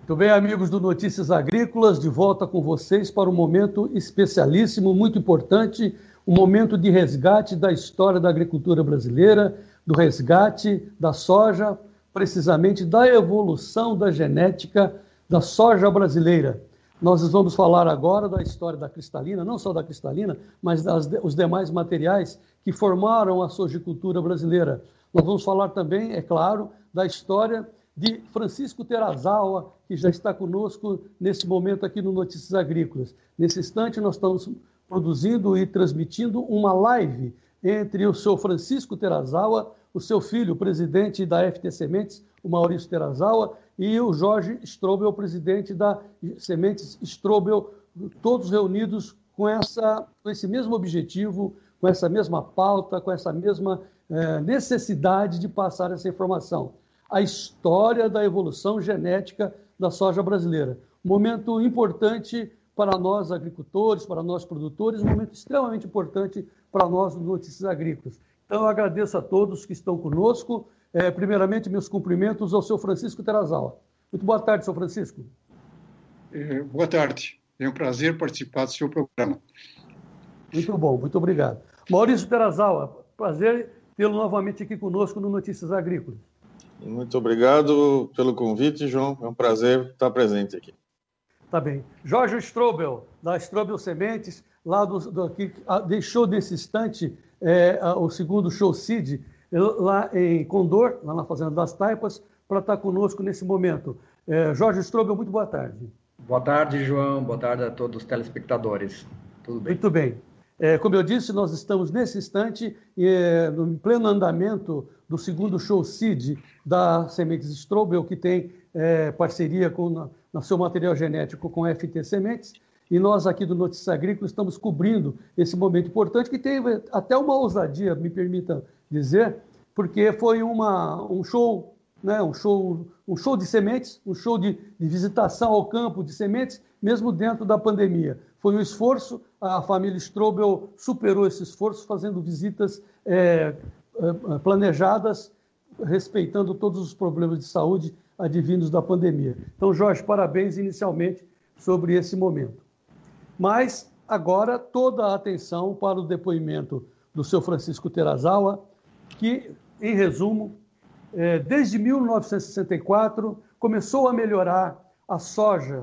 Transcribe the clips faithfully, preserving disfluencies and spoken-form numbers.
Muito bem, amigos do Notícias Agrícolas, de volta com vocês para um momento especialíssimo, muito importante, um momento de resgate da história da agricultura brasileira, do resgate da soja, precisamente da evolução da genética da soja brasileira. Nós vamos falar agora da história da cristalina, não só da cristalina, mas dos demais materiais que formaram a sojicultura brasileira. Nós vamos falar também, é claro, da história de Francisco Terazawa, que já está conosco nesse momento aqui no Notícias Agrícolas. Nesse instante, nós estamos produzindo e transmitindo uma live entre o seu Francisco Terazawa, o seu filho, o presidente da F T Sementes, o Maurício Terazawa, e o Jorge Strobel, presidente da Sementes Strobel, todos reunidos com, essa, com esse mesmo objetivo, com essa mesma pauta, com essa mesma eh, necessidade de passar essa informação. A história da evolução genética da soja brasileira. Um momento importante para nós agricultores, para nós produtores, um momento extremamente importante para nós no Notícias Agrícolas. Então, eu agradeço a todos que estão conosco. É, primeiramente, meus cumprimentos ao seu Francisco Terazawa. Muito boa tarde, seu Francisco. É, boa tarde. É um prazer participar do seu programa. Muito bom, muito obrigado. Maurício Terazawa, prazer tê-lo novamente aqui conosco no Notícias Agrícolas. Muito obrigado pelo convite, João. É um prazer estar presente aqui. Tá bem. Jorge Strobel, da Strobel Sementes, lá do, do, que deixou nesse instante é, o segundo show seed, lá em Condor, lá na Fazenda das Taipas, para estar conosco nesse momento. É, Jorge Strobel, muito boa tarde. Boa tarde, João. Boa tarde a todos os telespectadores. Tudo bem? Muito bem. É, como eu disse, nós estamos nesse instante é, no pleno andamento do segundo show seed da Sementes Strobel, que tem é, parceria com na, na seu material genético com a F T Sementes, e nós aqui do Notícias Agrícolas estamos cobrindo esse momento importante, que teve até uma ousadia, me permitam dizer, porque foi uma, um show, né, um show, um show de sementes, um show de, de visitação ao campo de sementes, mesmo dentro da pandemia. Foi um esforço, a família Strobel superou esse esforço, fazendo visitas é, é, planejadas, respeitando todos os problemas de saúde advindos da pandemia. Então, Jorge, parabéns inicialmente sobre esse momento. Mas, agora, toda a atenção para o depoimento do seu Francisco Terazawa, que, em resumo, é, desde mil novecentos e sessenta e quatro, começou a melhorar a soja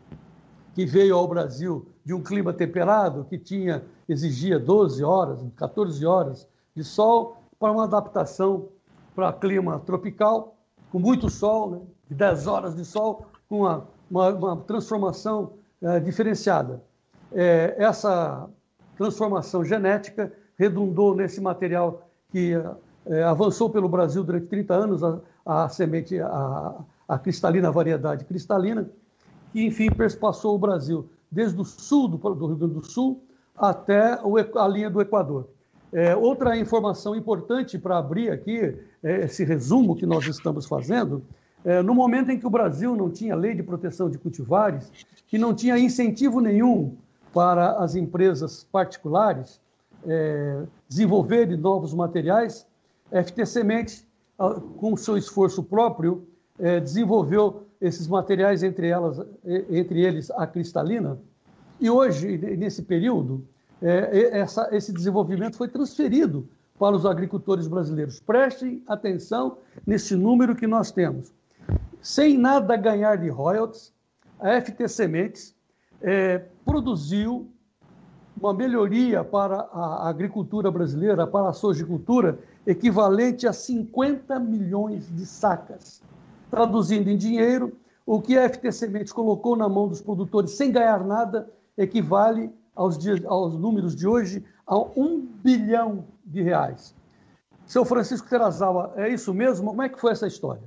que veio ao Brasil de um clima temperado, que tinha, exigia doze horas, quatorze horas de sol, para uma adaptação para clima tropical, com muito sol, né, de dez horas de sol, com uma, uma, uma transformação é, diferenciada. É, essa transformação genética redundou nesse material que é, avançou pelo Brasil durante trinta anos, a, a semente, a, a cristalina, a variedade cristalina, que, enfim, perspassou o Brasil desde o sul do, do Rio Grande do Sul até o, a linha do Equador. É, outra informação importante para abrir aqui, é, esse resumo que nós estamos fazendo, é, no momento em que o Brasil não tinha lei de proteção de cultivares, que não tinha incentivo nenhum para as empresas particulares é, desenvolverem novos materiais, a F T Sementes, com seu esforço próprio, é, desenvolveu esses materiais, entre, elas, entre eles a cristalina, e hoje, nesse período, é, essa, esse desenvolvimento foi transferido para os agricultores brasileiros. Prestem atenção nesse número que nós temos. Sem nada ganhar de royalties, a F T Sementes é, produziu uma melhoria para a agricultura brasileira, para a sojicultura, equivalente a cinquenta milhões de sacas. Traduzindo em dinheiro, o que a F T Sementes colocou na mão dos produtores sem ganhar nada equivale aos, dias, aos números de hoje a um bilhão de reais. Seu Francisco Terazawa, é isso mesmo? Como é que foi essa história?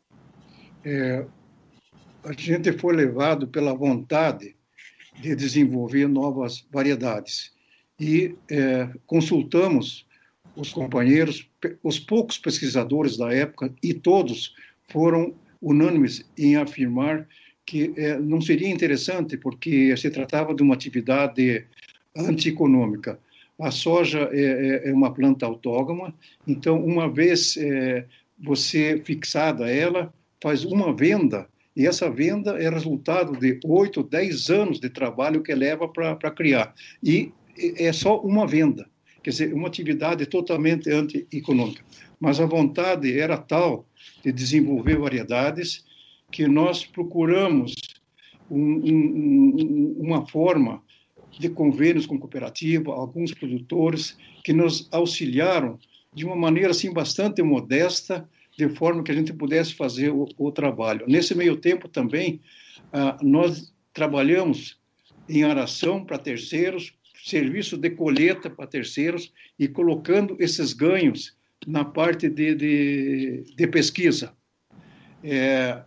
É, a gente foi levado pela vontade de desenvolver novas variedades e é, consultamos os companheiros, os poucos pesquisadores da época, e todos foram unânimes em afirmar que é, não seria interessante porque se tratava de uma atividade antieconômica. A soja é, é uma planta autógama, então, uma vez é, você fixada ela, faz uma venda E essa venda é resultado de oito, dez anos de trabalho que leva para criar. E é só uma venda, quer dizer, uma atividade totalmente antieconômica. Mas a vontade era tal de desenvolver variedades que nós procuramos um, um, uma forma de convênios com cooperativa, alguns produtores que nos auxiliaram de uma maneira assim bastante modesta, de forma que a gente pudesse fazer o, o trabalho. Nesse meio tempo também, ah, nós trabalhamos em aração para terceiros, serviço de colheita para terceiros e colocando esses ganhos na parte de, de, de pesquisa. É,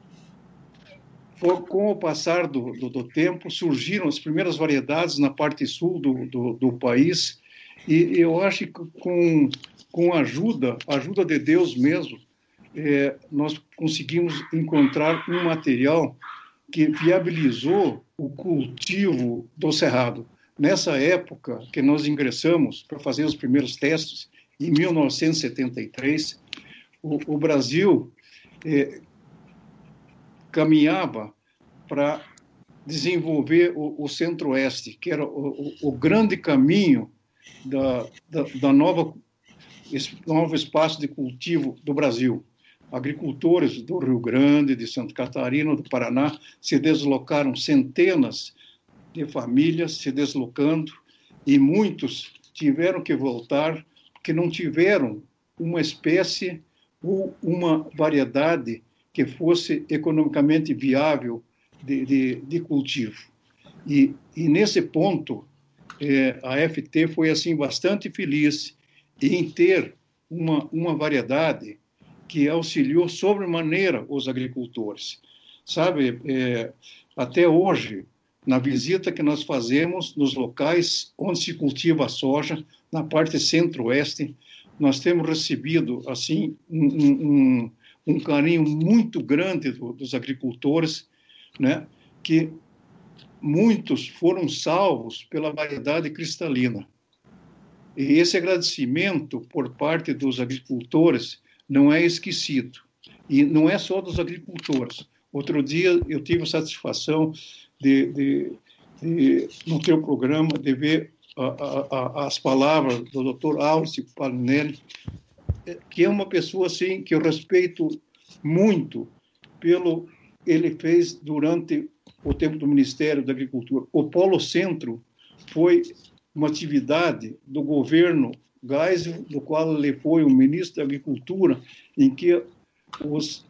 for, com o passar do, do, do tempo, surgiram as primeiras variedades na parte sul do, do, do país, e eu acho que com, com a ajuda, ajuda de Deus mesmo, é, nós conseguimos encontrar um material que viabilizou o cultivo do cerrado. Nessa época que nós ingressamos para fazer os primeiros testes, em mil novecentos e setenta e três, o, o Brasil eh, caminhava para desenvolver o, o Centro-Oeste, que era o, o, o grande caminho da, da, da nova, esse novo espaço de cultivo do Brasil. Agricultores do Rio Grande, de Santa Catarina, do Paraná, se deslocaram centenas de famílias se deslocando, e muitos tiveram que voltar porque não tiveram uma espécie ou uma variedade que fosse economicamente viável de, de, de cultivo. E, e nesse ponto, eh, a F T foi assim bastante feliz em ter uma, uma variedade que auxiliou sobremaneira os agricultores. Sabe, eh, até hoje, na visita que nós fazemos nos locais onde se cultiva a soja, na parte centro-oeste, nós temos recebido assim um, um, um carinho muito grande do, dos agricultores, né, que muitos foram salvos pela variedade cristalina. E esse agradecimento por parte dos agricultores não é esquecido. E não é só dos agricultores. Outro dia eu tive a satisfação de, de, de no teu programa, de ver a, a, a, as palavras do doutor Áureo Palinelli, que é uma pessoa assim, que eu respeito muito pelo ele fez durante o tempo do Ministério da Agricultura. O Polo Centro foi uma atividade do governo Geisel, do qual ele foi o ministro da Agricultura, em que os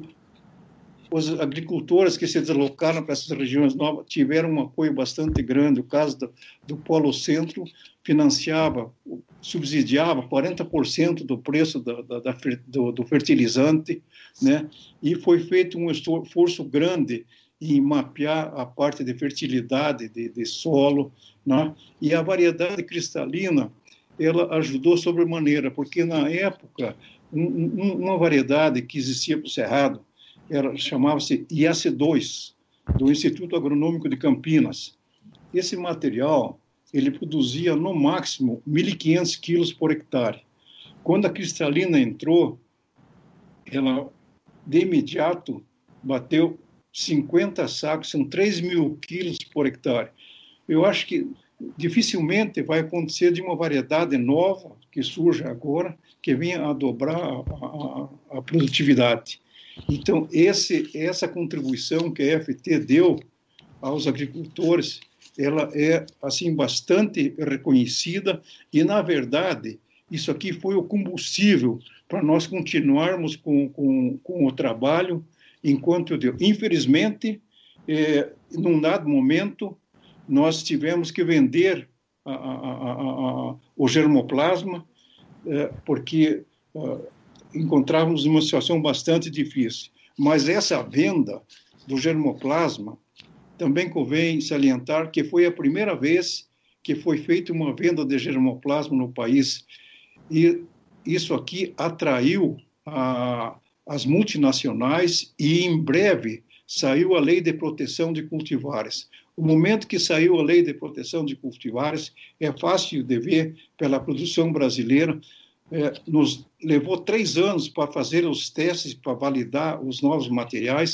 os agricultores que se deslocaram para essas regiões novas tiveram um apoio bastante grande. O caso do, do Polo Centro financiava, subsidiava quarenta por cento do preço da, da, da, do, do fertilizante, né? E foi feito um esforço grande em mapear a parte de fertilidade de, de solo, né? E a variedade cristalina, ela ajudou sobremaneira, porque na época, um, um, uma variedade que existia para o Cerrado, chamava-se I A C dois, do Instituto Agronômico de Campinas. Esse material, ele produzia no máximo mil e quinhentos quilos por hectare. Quando a cristalina entrou, ela de imediato bateu cinquenta sacos, são três mil quilos por hectare. Eu acho que dificilmente vai acontecer de uma variedade nova que surge agora, que venha a dobrar a, a, a produtividade. Então, esse, essa contribuição que a F T deu aos agricultores, ela é, assim, bastante reconhecida e, na verdade, isso aqui foi o combustível para nós continuarmos com, com, com o trabalho enquanto deu. Infelizmente, é, num dado momento, nós tivemos que vender a, a, a, a, o germoplasma, é, porque... A, encontrávamos uma situação bastante difícil. Mas essa venda do germoplasma, também convém salientar que foi a primeira vez que foi feita uma venda de germoplasma no país. E isso aqui atraiu a, as multinacionais e, em breve, saiu a Lei de Proteção de Cultivares. O momento que saiu a Lei de Proteção de Cultivares é fácil de ver pela produção brasileira. É, nos levou três anos para fazer os testes, para validar os novos materiais,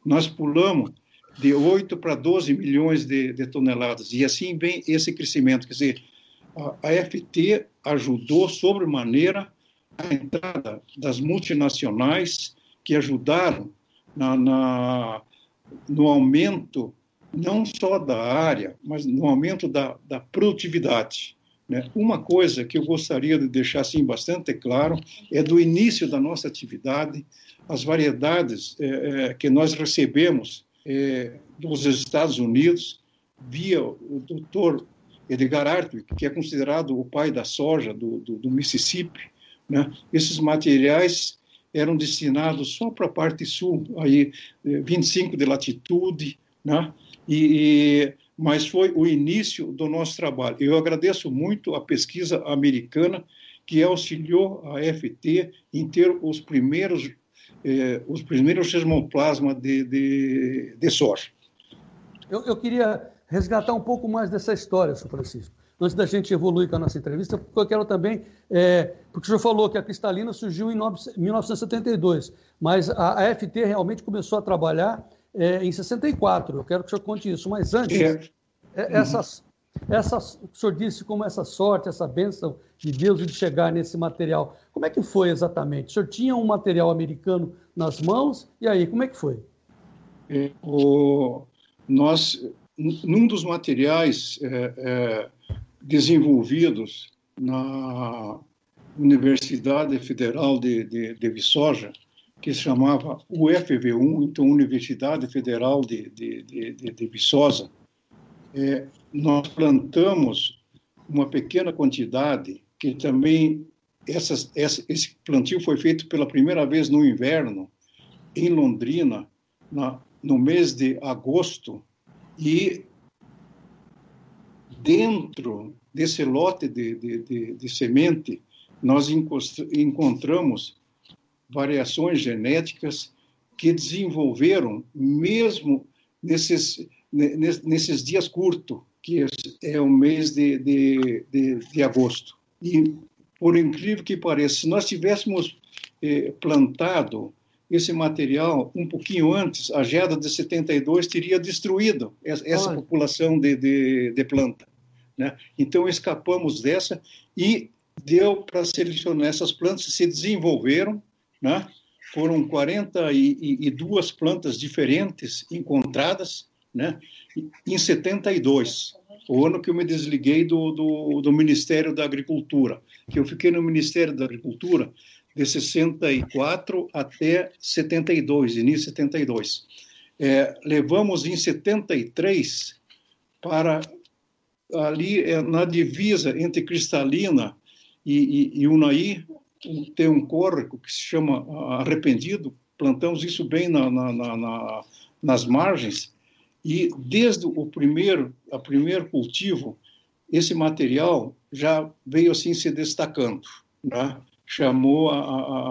nós pulamos de oito para doze milhões de, de toneladas, e assim vem esse crescimento. Quer dizer, a, a F T ajudou sobremaneira a entrada das multinacionais que ajudaram na, na, no aumento não só da área, mas no aumento da, da produtividade. Né? Uma coisa que eu gostaria de deixar assim, bastante claro é do início da nossa atividade, as variedades é, é, que nós recebemos é, dos Estados Unidos, via o doutor Edgar Hartwig, que é considerado o pai da soja do, do, do Mississippi, né? Esses materiais eram destinados só para a parte sul, aí vinte e cinco de latitude, né? e, e, mas foi o início do nosso trabalho. Eu agradeço muito a pesquisa americana, que auxiliou a F T em ter os primeiros, eh, os primeiros germoplasma de, de, de soja. Eu, eu queria resgatar um pouco mais dessa história, senhor Francisco, antes da gente evoluir com a nossa entrevista, porque eu quero também, é, porque o senhor falou que a cristalina surgiu em mil novecentos e setenta e dois, mas a, a F T realmente começou a trabalhar é, em sessenta e quatro, eu quero que o senhor conte isso, mas antes, é. É, essas, essas, o senhor disse como essa sorte, essa bênção de Deus de chegar nesse material, como é que foi exatamente? O senhor tinha um material americano nas mãos, e aí, como é que foi? É, o, nós, num dos materiais é, é, desenvolvidos na Universidade Federal de, de, de Viçosa, que se chamava U F V um, então Universidade Federal de, de, de, de Viçosa, é, nós plantamos uma pequena quantidade, que também, essas, essa, esse plantio foi feito pela primeira vez no inverno, em Londrina, na, no mês de agosto, e dentro desse lote de, de, de, de semente, nós encontramos variações genéticas que desenvolveram mesmo nesses, nesses dias curtos, que é o mês de, de, de, de agosto. E, por incrível que pareça, se nós tivéssemos eh, plantado esse material um pouquinho antes, a geada de setenta e dois teria destruído essa, essa população de, de, de planta. Né? Então, escapamos dessa e deu para selecionar essas plantas, se desenvolveram, né? Foram quarenta e duas plantas diferentes encontradas, né? Em setenta e dois, o ano que eu me desliguei do, do, do Ministério da Agricultura, que eu fiquei no Ministério da Agricultura de sessenta e quatro até setenta e dois, início de setenta e dois. É, levamos em setenta e três para ali é, na divisa entre Cristalina e, e, e Unai, tem um córrego que se chama Arrependido, plantamos isso bem na, na, na, nas margens, e desde o primeiro, a primeiro cultivo, esse material já veio assim se destacando, né? Chamou a,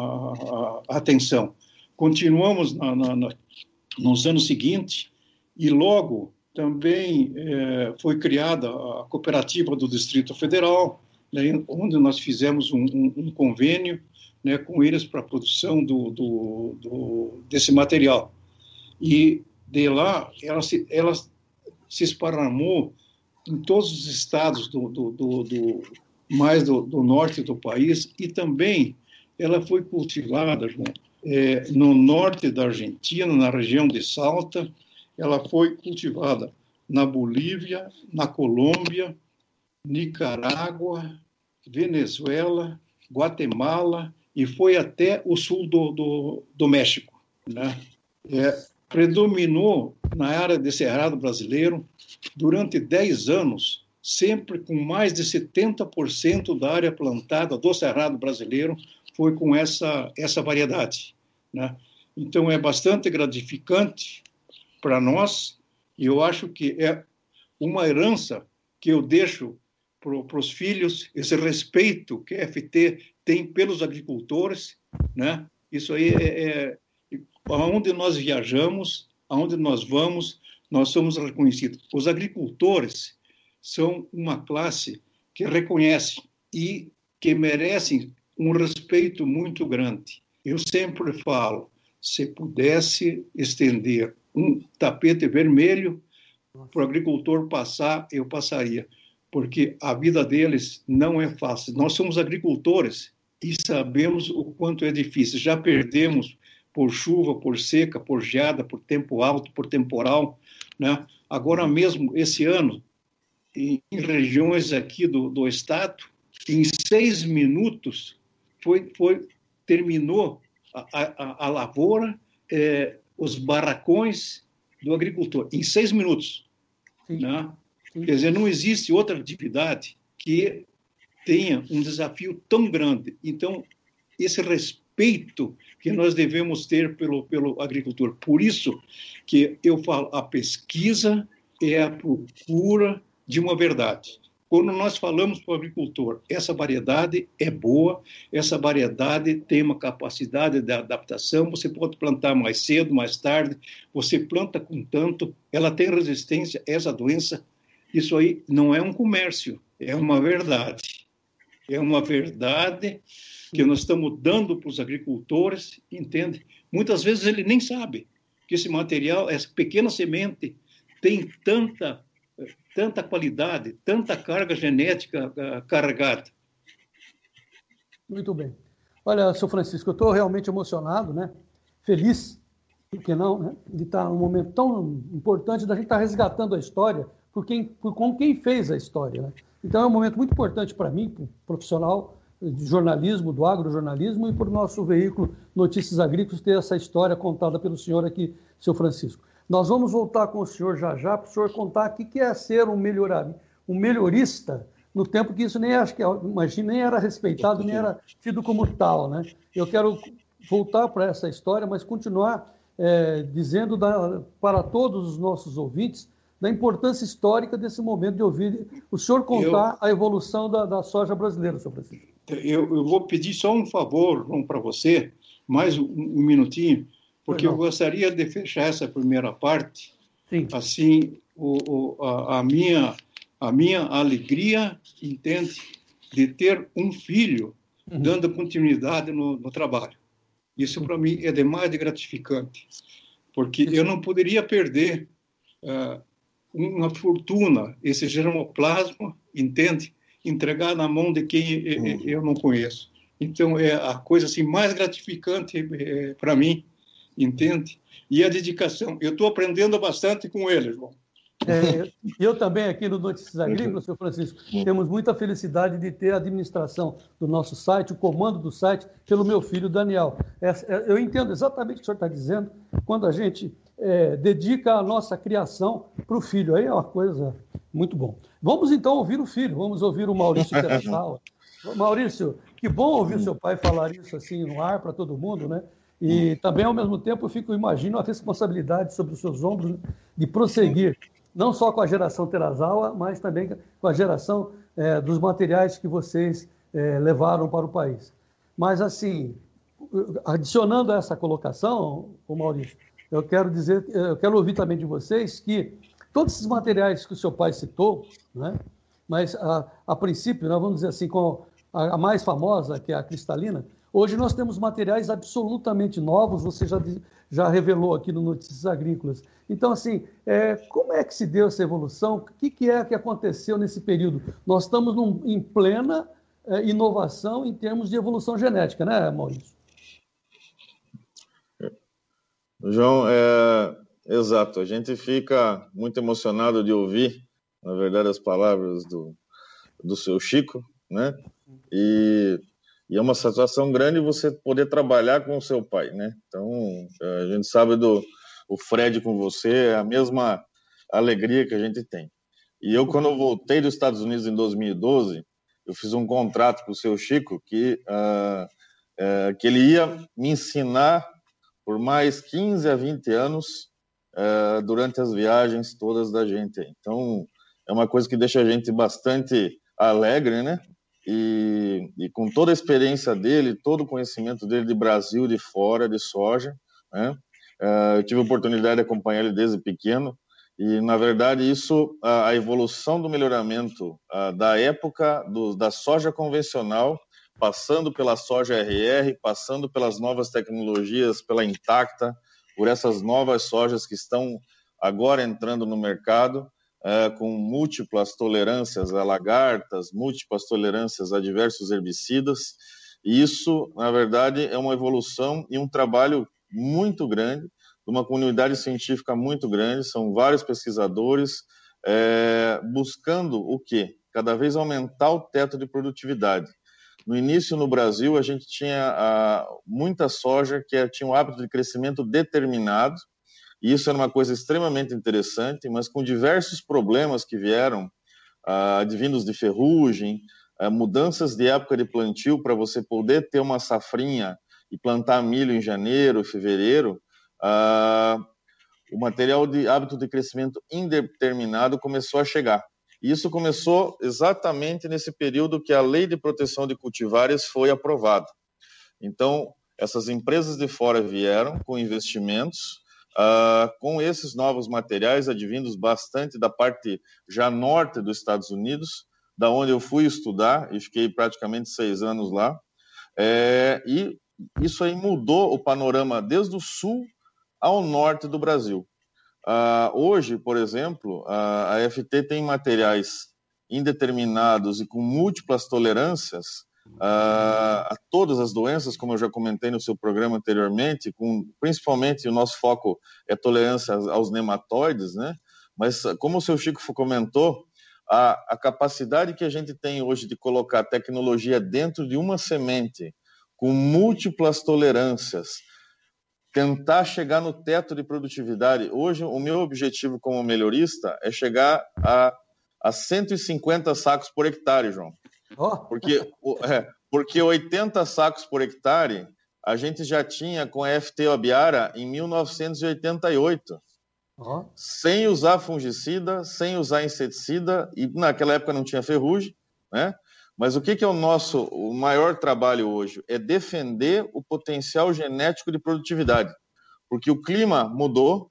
a, a atenção. Continuamos na, na, na, nos anos seguintes, e logo também é, foi criada a cooperativa do Distrito Federal, né, onde nós fizemos um, um, um convênio, né, com eles para a produção do, do, do, desse material. E de lá, ela se, ela se esparramou em todos os estados do, do, do, do mais do, do norte do país, e também ela foi cultivada, João, é, no norte da Argentina, na região de Salta. Ela foi cultivada na Bolívia, na Colômbia, Nicarágua, Venezuela, Guatemala, e foi até o sul do, do, do México, né? É, predominou na área de Cerrado brasileiro durante dez anos, sempre com mais de setenta por cento da área plantada do Cerrado brasileiro foi com essa, essa variedade, né? Então, é bastante gratificante para nós, e eu acho que é uma herança que eu deixo para os filhos, esse respeito que a F T tem pelos agricultores, né? Isso aí é, é aonde nós viajamos, aonde nós vamos, nós somos reconhecidos. Os agricultores são uma classe que reconhece e que merecem um respeito muito grande. Eu sempre falo, se pudesse estender um tapete vermelho para o agricultor passar, eu passaria, porque a vida deles não é fácil. Nós somos agricultores e sabemos o quanto é difícil. Já perdemos por chuva, por seca, por geada, por tempo alto, por temporal, né? Agora mesmo, esse ano, em, em regiões aqui do, do estado, em seis minutos, foi, foi, terminou a, a, a lavoura, é, os barracões do agricultor, em seis minutos. Sim. Né? Sim. Quer dizer, não existe outra atividade que tenha um desafio tão grande. Então, esse respeito que nós devemos ter pelo, pelo agricultor. Por isso que eu falo, a pesquisa é a procura de uma verdade. Quando nós falamos para o agricultor, essa variedade é boa, essa variedade tem uma capacidade de adaptação, você pode plantar mais cedo, mais tarde, você planta com tanto, ela tem resistência a essa doença. Isso aí não é um comércio, é uma verdade. É uma verdade que nós estamos dando para os agricultores, entende? Muitas vezes ele nem sabe que esse material, essa pequena semente, tem tanta, tanta qualidade, tanta carga genética uh, carregada. Muito bem. Olha, seu Francisco, eu estou realmente emocionado, né? Feliz, por que não, né? De estar num momento tão importante da gente estar resgatando a história por quem, por com quem fez a história, né? Então é um momento muito importante para mim, profissional de jornalismo, do agrojornalismo, e para o nosso veículo Notícias Agrícolas ter essa história contada pelo senhor aqui, seu Francisco. Nós vamos voltar com o senhor já já para o senhor contar o que é ser um, melhorar, um melhorista no tempo que isso nem, acho que, imagina, nem era respeitado, nem era tido como tal, né? Eu quero voltar para essa história, mas continuar é, dizendo da, para todos os nossos ouvintes da importância histórica desse momento de ouvir o senhor contar eu, a evolução da, da soja brasileira, senhor Francisco. Eu, eu vou pedir só um favor para você, mais um, um minutinho, porque eu gostaria de fechar essa primeira parte. Sim. Assim, o, o, a, a, minha, a minha alegria, entende, de ter um filho uhum. dando continuidade no, no trabalho. Isso, para mim, é demais de gratificante, porque eu não poderia perder uh, uma fortuna, esse germoplasma, entende, entregar na mão de quem uhum. eu não conheço. Então, é a coisa assim, mais gratificante é, para mim, entende? E a dedicação. Eu estou aprendendo bastante com ele, João. É, eu também, aqui no Notícias Agrícolas, senhor Francisco, temos muita felicidade de ter a administração do nosso site, o comando do site, pelo meu filho, Daniel. É, é, eu entendo exatamente o que o senhor está dizendo, quando a gente é, dedica a nossa criação para o filho. Aí é uma coisa muito bom. Vamos, então, ouvir o filho. Vamos ouvir o Maurício Terasala. Maurício, que bom ouvir seu pai falar isso assim no ar para todo mundo, né? E também, ao mesmo tempo, eu fico, imagino a responsabilidade sobre os seus ombros, né, de prosseguir, não só com a geração Terasala, mas também com a geração é, dos materiais que vocês é, levaram para o país. Mas, assim, adicionando a essa colocação, o Maurício, eu quero dizer, eu quero ouvir também de vocês que todos esses materiais que o seu pai citou, né, mas a, a princípio, nós vamos dizer assim, com a, a mais famosa, que é a cristalina, hoje nós temos materiais absolutamente novos, você já, já revelou aqui no Notícias Agrícolas. Então, assim, é, como é que se deu essa evolução? O que, que é que aconteceu nesse período? Nós estamos num, em plena é, inovação em termos de evolução genética, né, Maurício? João, é, exato. A gente fica muito emocionado de ouvir, na verdade, as palavras do, do seu Chico, né? E... E é uma satisfação grande você poder trabalhar com o seu pai, né? Então, a gente sabe do o Fred com você, é a mesma alegria que a gente tem. E eu, quando eu voltei dos Estados Unidos em dois mil e doze, eu fiz um contrato com o seu Chico que, uh, uh, que ele ia me ensinar por mais quinze a vinte anos uh, durante as viagens todas da gente. Então, é uma coisa que deixa a gente bastante alegre, né? E, e com toda a experiência dele, todo o conhecimento dele de Brasil, de fora, de soja, né? Uh, eu tive a oportunidade de acompanhar ele desde pequeno e, na verdade, isso, a, a evolução do melhoramento uh, da época do, da soja convencional, passando pela soja R R, passando pelas novas tecnologias, pela Intacta, por essas novas sojas que estão agora entrando no mercado, é, com múltiplas tolerâncias a lagartas, múltiplas tolerâncias a diversos herbicidas. E isso, na verdade, é uma evolução e um trabalho muito grande, de uma comunidade científica muito grande, são vários pesquisadores é, buscando o quê? Cada vez aumentar o teto de produtividade. No início, no Brasil, a gente tinha a, muita soja que tinha um hábito de crescimento determinado, e isso era uma coisa extremamente interessante, mas com diversos problemas que vieram, ah, advindos de ferrugem, ah, mudanças de época de plantio para você poder ter uma safrinha e plantar milho em janeiro, fevereiro, ah, o material de hábito de crescimento indeterminado começou a chegar. E isso começou exatamente nesse período que a Lei de Proteção de Cultivares foi aprovada. Então, essas empresas de fora vieram com investimentos, Uh, com esses novos materiais advindos bastante da parte já norte dos Estados Unidos, da onde eu fui estudar e fiquei praticamente seis anos lá, é, e isso aí mudou o panorama desde o sul ao norte do Brasil. Uh, hoje, por exemplo, uh, a F T tem materiais indeterminados e com múltiplas tolerâncias Uh, a todas as doenças, como eu já comentei no seu programa anteriormente, com, principalmente o nosso foco é tolerância aos nematóides, né? Mas como o seu Chico comentou, a, a capacidade que a gente tem hoje de colocar tecnologia dentro de uma semente, com múltiplas tolerâncias, tentar chegar no teto de produtividade. Hoje, o meu objetivo como melhorista é chegar a, a cento e cinquenta sacos por hectare, João. Oh. Porque, é, porque oitenta sacos por hectare a gente já tinha com a F T Obiara em mil novecentos e oitenta e oito, oh. sem usar fungicida, sem usar inseticida, e naquela época não tinha ferrugem, né? Mas o que, que é o nosso o maior trabalho hoje? É defender o potencial genético de produtividade, porque o clima mudou.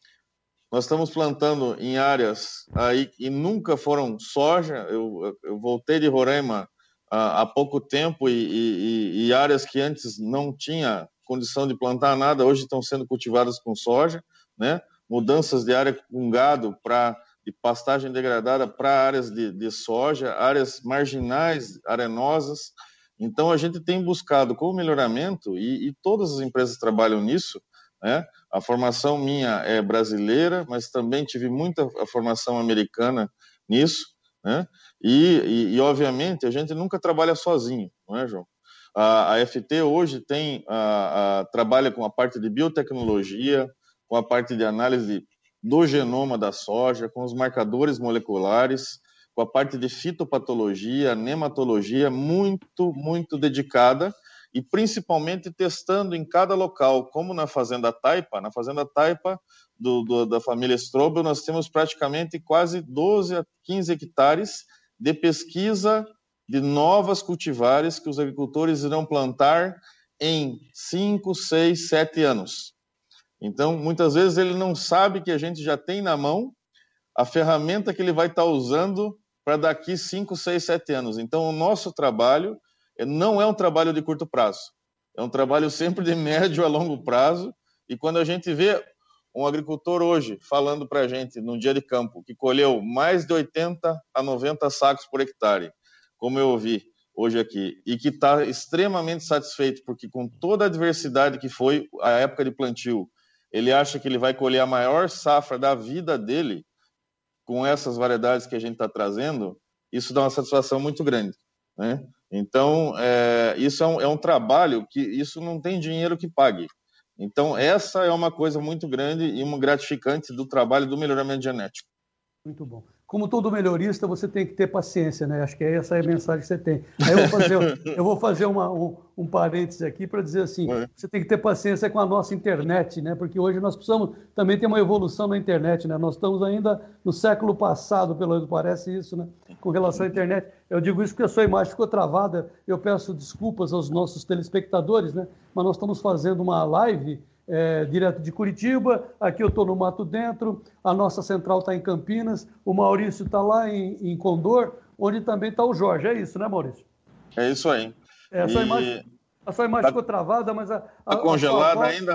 Nós estamos plantando em áreas aí que nunca foram soja. Eu, eu voltei de Roraima há, há pouco tempo e, e, e áreas que antes não tinha condição de plantar nada, hoje estão sendo cultivadas com soja, né? Mudanças de área com gado para de pastagem degradada para áreas de, de soja, áreas marginais, arenosas. Então, a gente tem buscado como melhoramento, e, e todas as empresas trabalham nisso, né? A formação minha é brasileira, mas também tive muita formação americana nisso, né? E, e, e, obviamente, a gente nunca trabalha sozinho, não é, João? A, a F T hoje tem, a, a, trabalha com a parte de biotecnologia, com a parte de análise do genoma da soja, com os marcadores moleculares, com a parte de fitopatologia, nematologia, muito, muito dedicada, e principalmente testando em cada local, como na Fazenda Taipa. Na Fazenda Taipa, do, do, da família Strobel, nós temos praticamente quase doze a quinze hectares de pesquisa de novas cultivares que os agricultores irão plantar em cinco, seis, sete anos. Então, muitas vezes ele não sabe que a gente já tem na mão a ferramenta que ele vai estar usando para daqui cinco, seis, sete anos. Então, o nosso trabalho não é um trabalho de curto prazo, é um trabalho sempre de médio a longo prazo. E quando a gente vê um agricultor hoje falando para a gente, num dia de campo, que colheu mais de oitenta a noventa sacos por hectare, como eu ouvi hoje aqui, e que está extremamente satisfeito, porque com toda a adversidade que foi a época de plantio, ele acha que ele vai colher a maior safra da vida dele com essas variedades que a gente está trazendo, isso dá uma satisfação muito grande, né? Então, é, isso é um, é um trabalho que isso não tem dinheiro que pague. Então, essa é uma coisa muito grande e uma gratificante do trabalho do melhoramento genético. Muito bom. Como todo melhorista, você tem que ter paciência, né? Acho que essa é a mensagem que você tem. Aí eu vou fazer, eu vou fazer uma, um, um parêntese aqui para dizer assim, é. Você tem que ter paciência com a nossa internet, né? Porque hoje nós precisamos também ter uma evolução na internet, né? Nós estamos ainda no século passado, pelo menos parece isso, né? Com relação à internet. Eu digo isso porque a sua imagem ficou travada. Eu peço desculpas aos nossos telespectadores, né? Mas nós estamos fazendo uma live É, direto de Curitiba, aqui eu estou no Mato Dentro, a nossa central está em Campinas, o Maurício está lá em, em Condor, onde também está o Jorge, é isso, né, Maurício? É isso aí. É, a, sua e... imagem, a sua imagem tá... ficou travada, mas a... Está congelada ainda?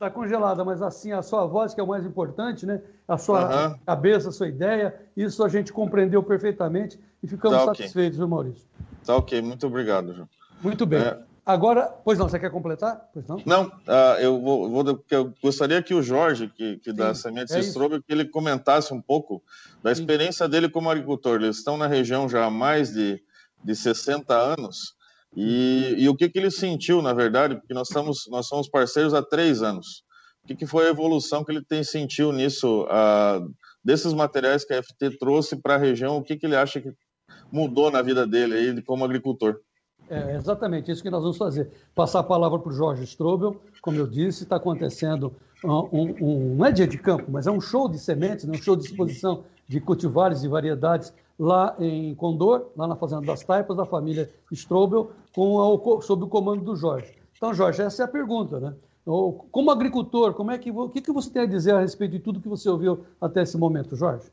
Está congelada, mas assim, a sua voz, que é o mais importante, né? A sua uhum. cabeça, a sua ideia, isso a gente compreendeu perfeitamente e ficamos tá, satisfeitos, okay. viu, Maurício? Tá ok, muito obrigado, João. Muito bem. É... Agora, pois não, você quer completar? Pois não? Não, uh, eu, vou, vou, eu gostaria que o Jorge, que, que da Sementes é Strobel, que ele comentasse um pouco da experiência Sim. dele como agricultor. Eles estão na região já há mais de, de sessenta anos e, e o que, que ele sentiu, na verdade, porque nós, estamos, nós somos parceiros há três anos. O que, que foi a evolução que ele tem sentido nisso, uh, desses materiais que a F T trouxe para a região, o que, que ele acha que mudou na vida dele aí como agricultor? É exatamente isso que nós vamos fazer. Passar a palavra para o Jorge Strobel, como eu disse, está acontecendo um, um, não é dia de campo, mas é um show de sementes, né? Um show de exposição de cultivares e variedades lá em Condor, lá na Fazenda das Taipas, da família Strobel, com a, sob o comando do Jorge. Então, Jorge, essa é a pergunta, né? Como agricultor, como é que, o que, que você tem a dizer a respeito de tudo que você ouviu até esse momento, Jorge?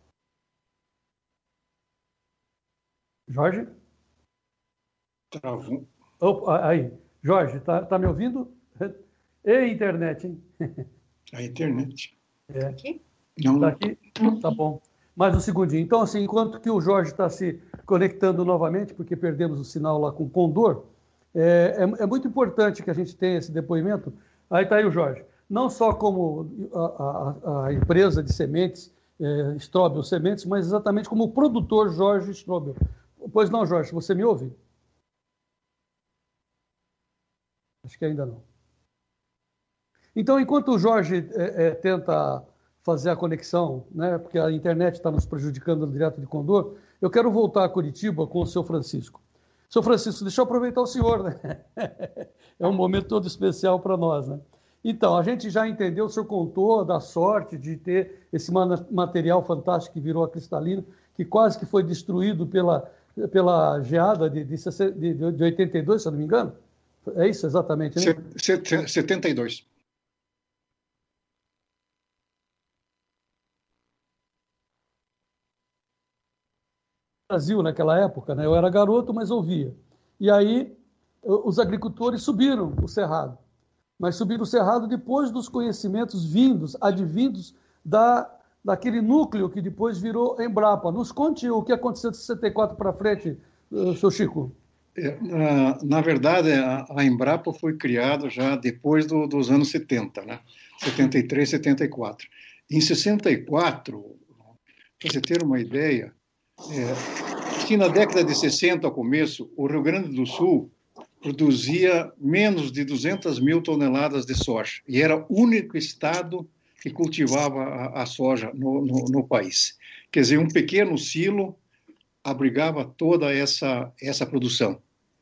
Jorge? Travou. Opa, aí, Jorge, tá, tá me ouvindo? Ei, internet, hein? A internet. É. Aqui? Não. Tá aqui? Tá bom. Mais um segundinho. Então, assim, enquanto que o Jorge está se conectando novamente, porque perdemos o sinal lá com o Condor, é, é, é muito importante que a gente tenha esse depoimento. Aí está aí o Jorge. Não só como a, a, a empresa de sementes, é, Strobel Sementes, mas exatamente como o produtor Jorge Strobel. Pois não, Jorge, você me ouve? Acho que ainda não. Então, enquanto o Jorge é, é, tenta fazer a conexão, né, porque a internet está nos prejudicando no direto de Condor, eu quero voltar a Curitiba com o seu Francisco. Seu Francisco, deixa eu aproveitar o senhor, né? É um momento todo especial para nós, né? Então, a gente já entendeu, o senhor contou da sorte de ter esse material fantástico que virou a cristalina, que quase que foi destruído pela, pela geada de, de, de, de oitenta e dois, se eu não me engano. É isso exatamente, né? setenta e dois. Brasil naquela época, né? Eu era garoto, mas ouvia. E aí os agricultores subiram o cerrado, mas subiram o cerrado depois dos conhecimentos vindos, advindos da, daquele núcleo que depois virou Embrapa. Nos conte o que aconteceu de sessenta e quatro para frente, seu Chico. É, na, na verdade, a, a Embrapa foi criada já depois do, dos anos setenta, né? setenta e três, setenta e quatro. Em sessenta e quatro, para você ter uma ideia, é, que na década de sessenta, ao começo, o Rio Grande do Sul produzia menos de duzentas mil toneladas de soja, e era o único estado que cultivava a, a soja no, no, no país. Quer dizer, um pequeno silo abrigava toda essa, essa produção.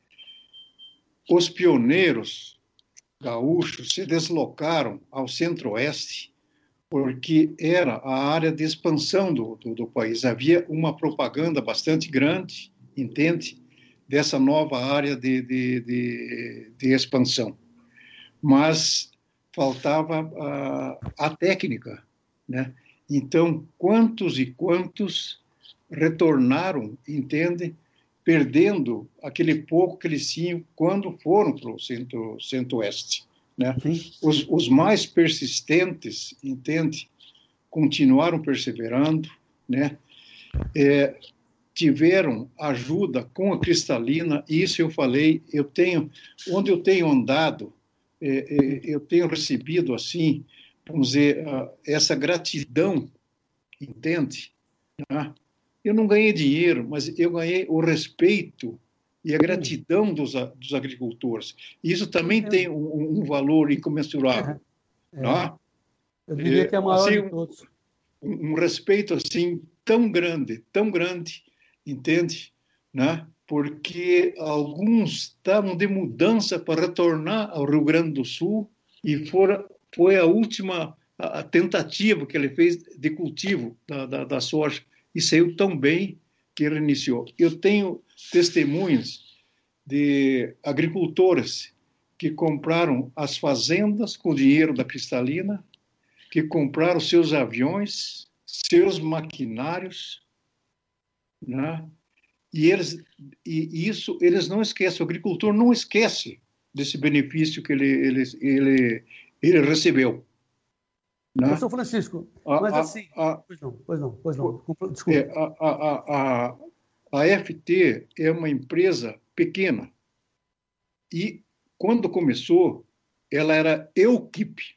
Os pioneiros gaúchos se deslocaram ao centro-oeste porque era a área de expansão do, do, do país. Havia uma propaganda bastante grande, entende, dessa nova área de, de, de, de expansão. Mas faltava a, a técnica, né? Então, quantos e quantos retornaram, entende, perdendo aquele pouco que eles tinham quando foram para o centro, centro-oeste, né? Os, os mais persistentes, entende, continuaram perseverando, né? É, tiveram ajuda com a cristalina, e isso eu falei, eu tenho, onde eu tenho andado, é, é, eu tenho recebido, assim, vamos dizer, uh, essa gratidão, entende? Né? Eu não ganhei dinheiro, mas eu ganhei o respeito e a gratidão dos, dos agricultores. Isso também tem um, um valor incomensurável. É, é. Né? Eu diria que é o maior assim, de todos. Um, um respeito, assim, tão grande, tão grande, entende? Né? Porque alguns estavam de mudança para retornar ao Rio Grande do Sul e fora, foi a última a, a tentativa que ele fez de cultivo da, da, da soja. E saiu tão bem que ele iniciou. Eu tenho testemunhos de agricultores que compraram as fazendas com o dinheiro da cristalina, que compraram seus aviões, seus maquinários, né? E, eles, e isso eles não esquecem, o agricultor não esquece desse benefício que ele, ele, ele, ele recebeu. Né? Professor Francisco, a, mas a, assim... A, pois não, pois não, pois não. Desculpa. É, a, a, a, a F T é uma empresa pequena. E, quando começou, ela era eu-equipe.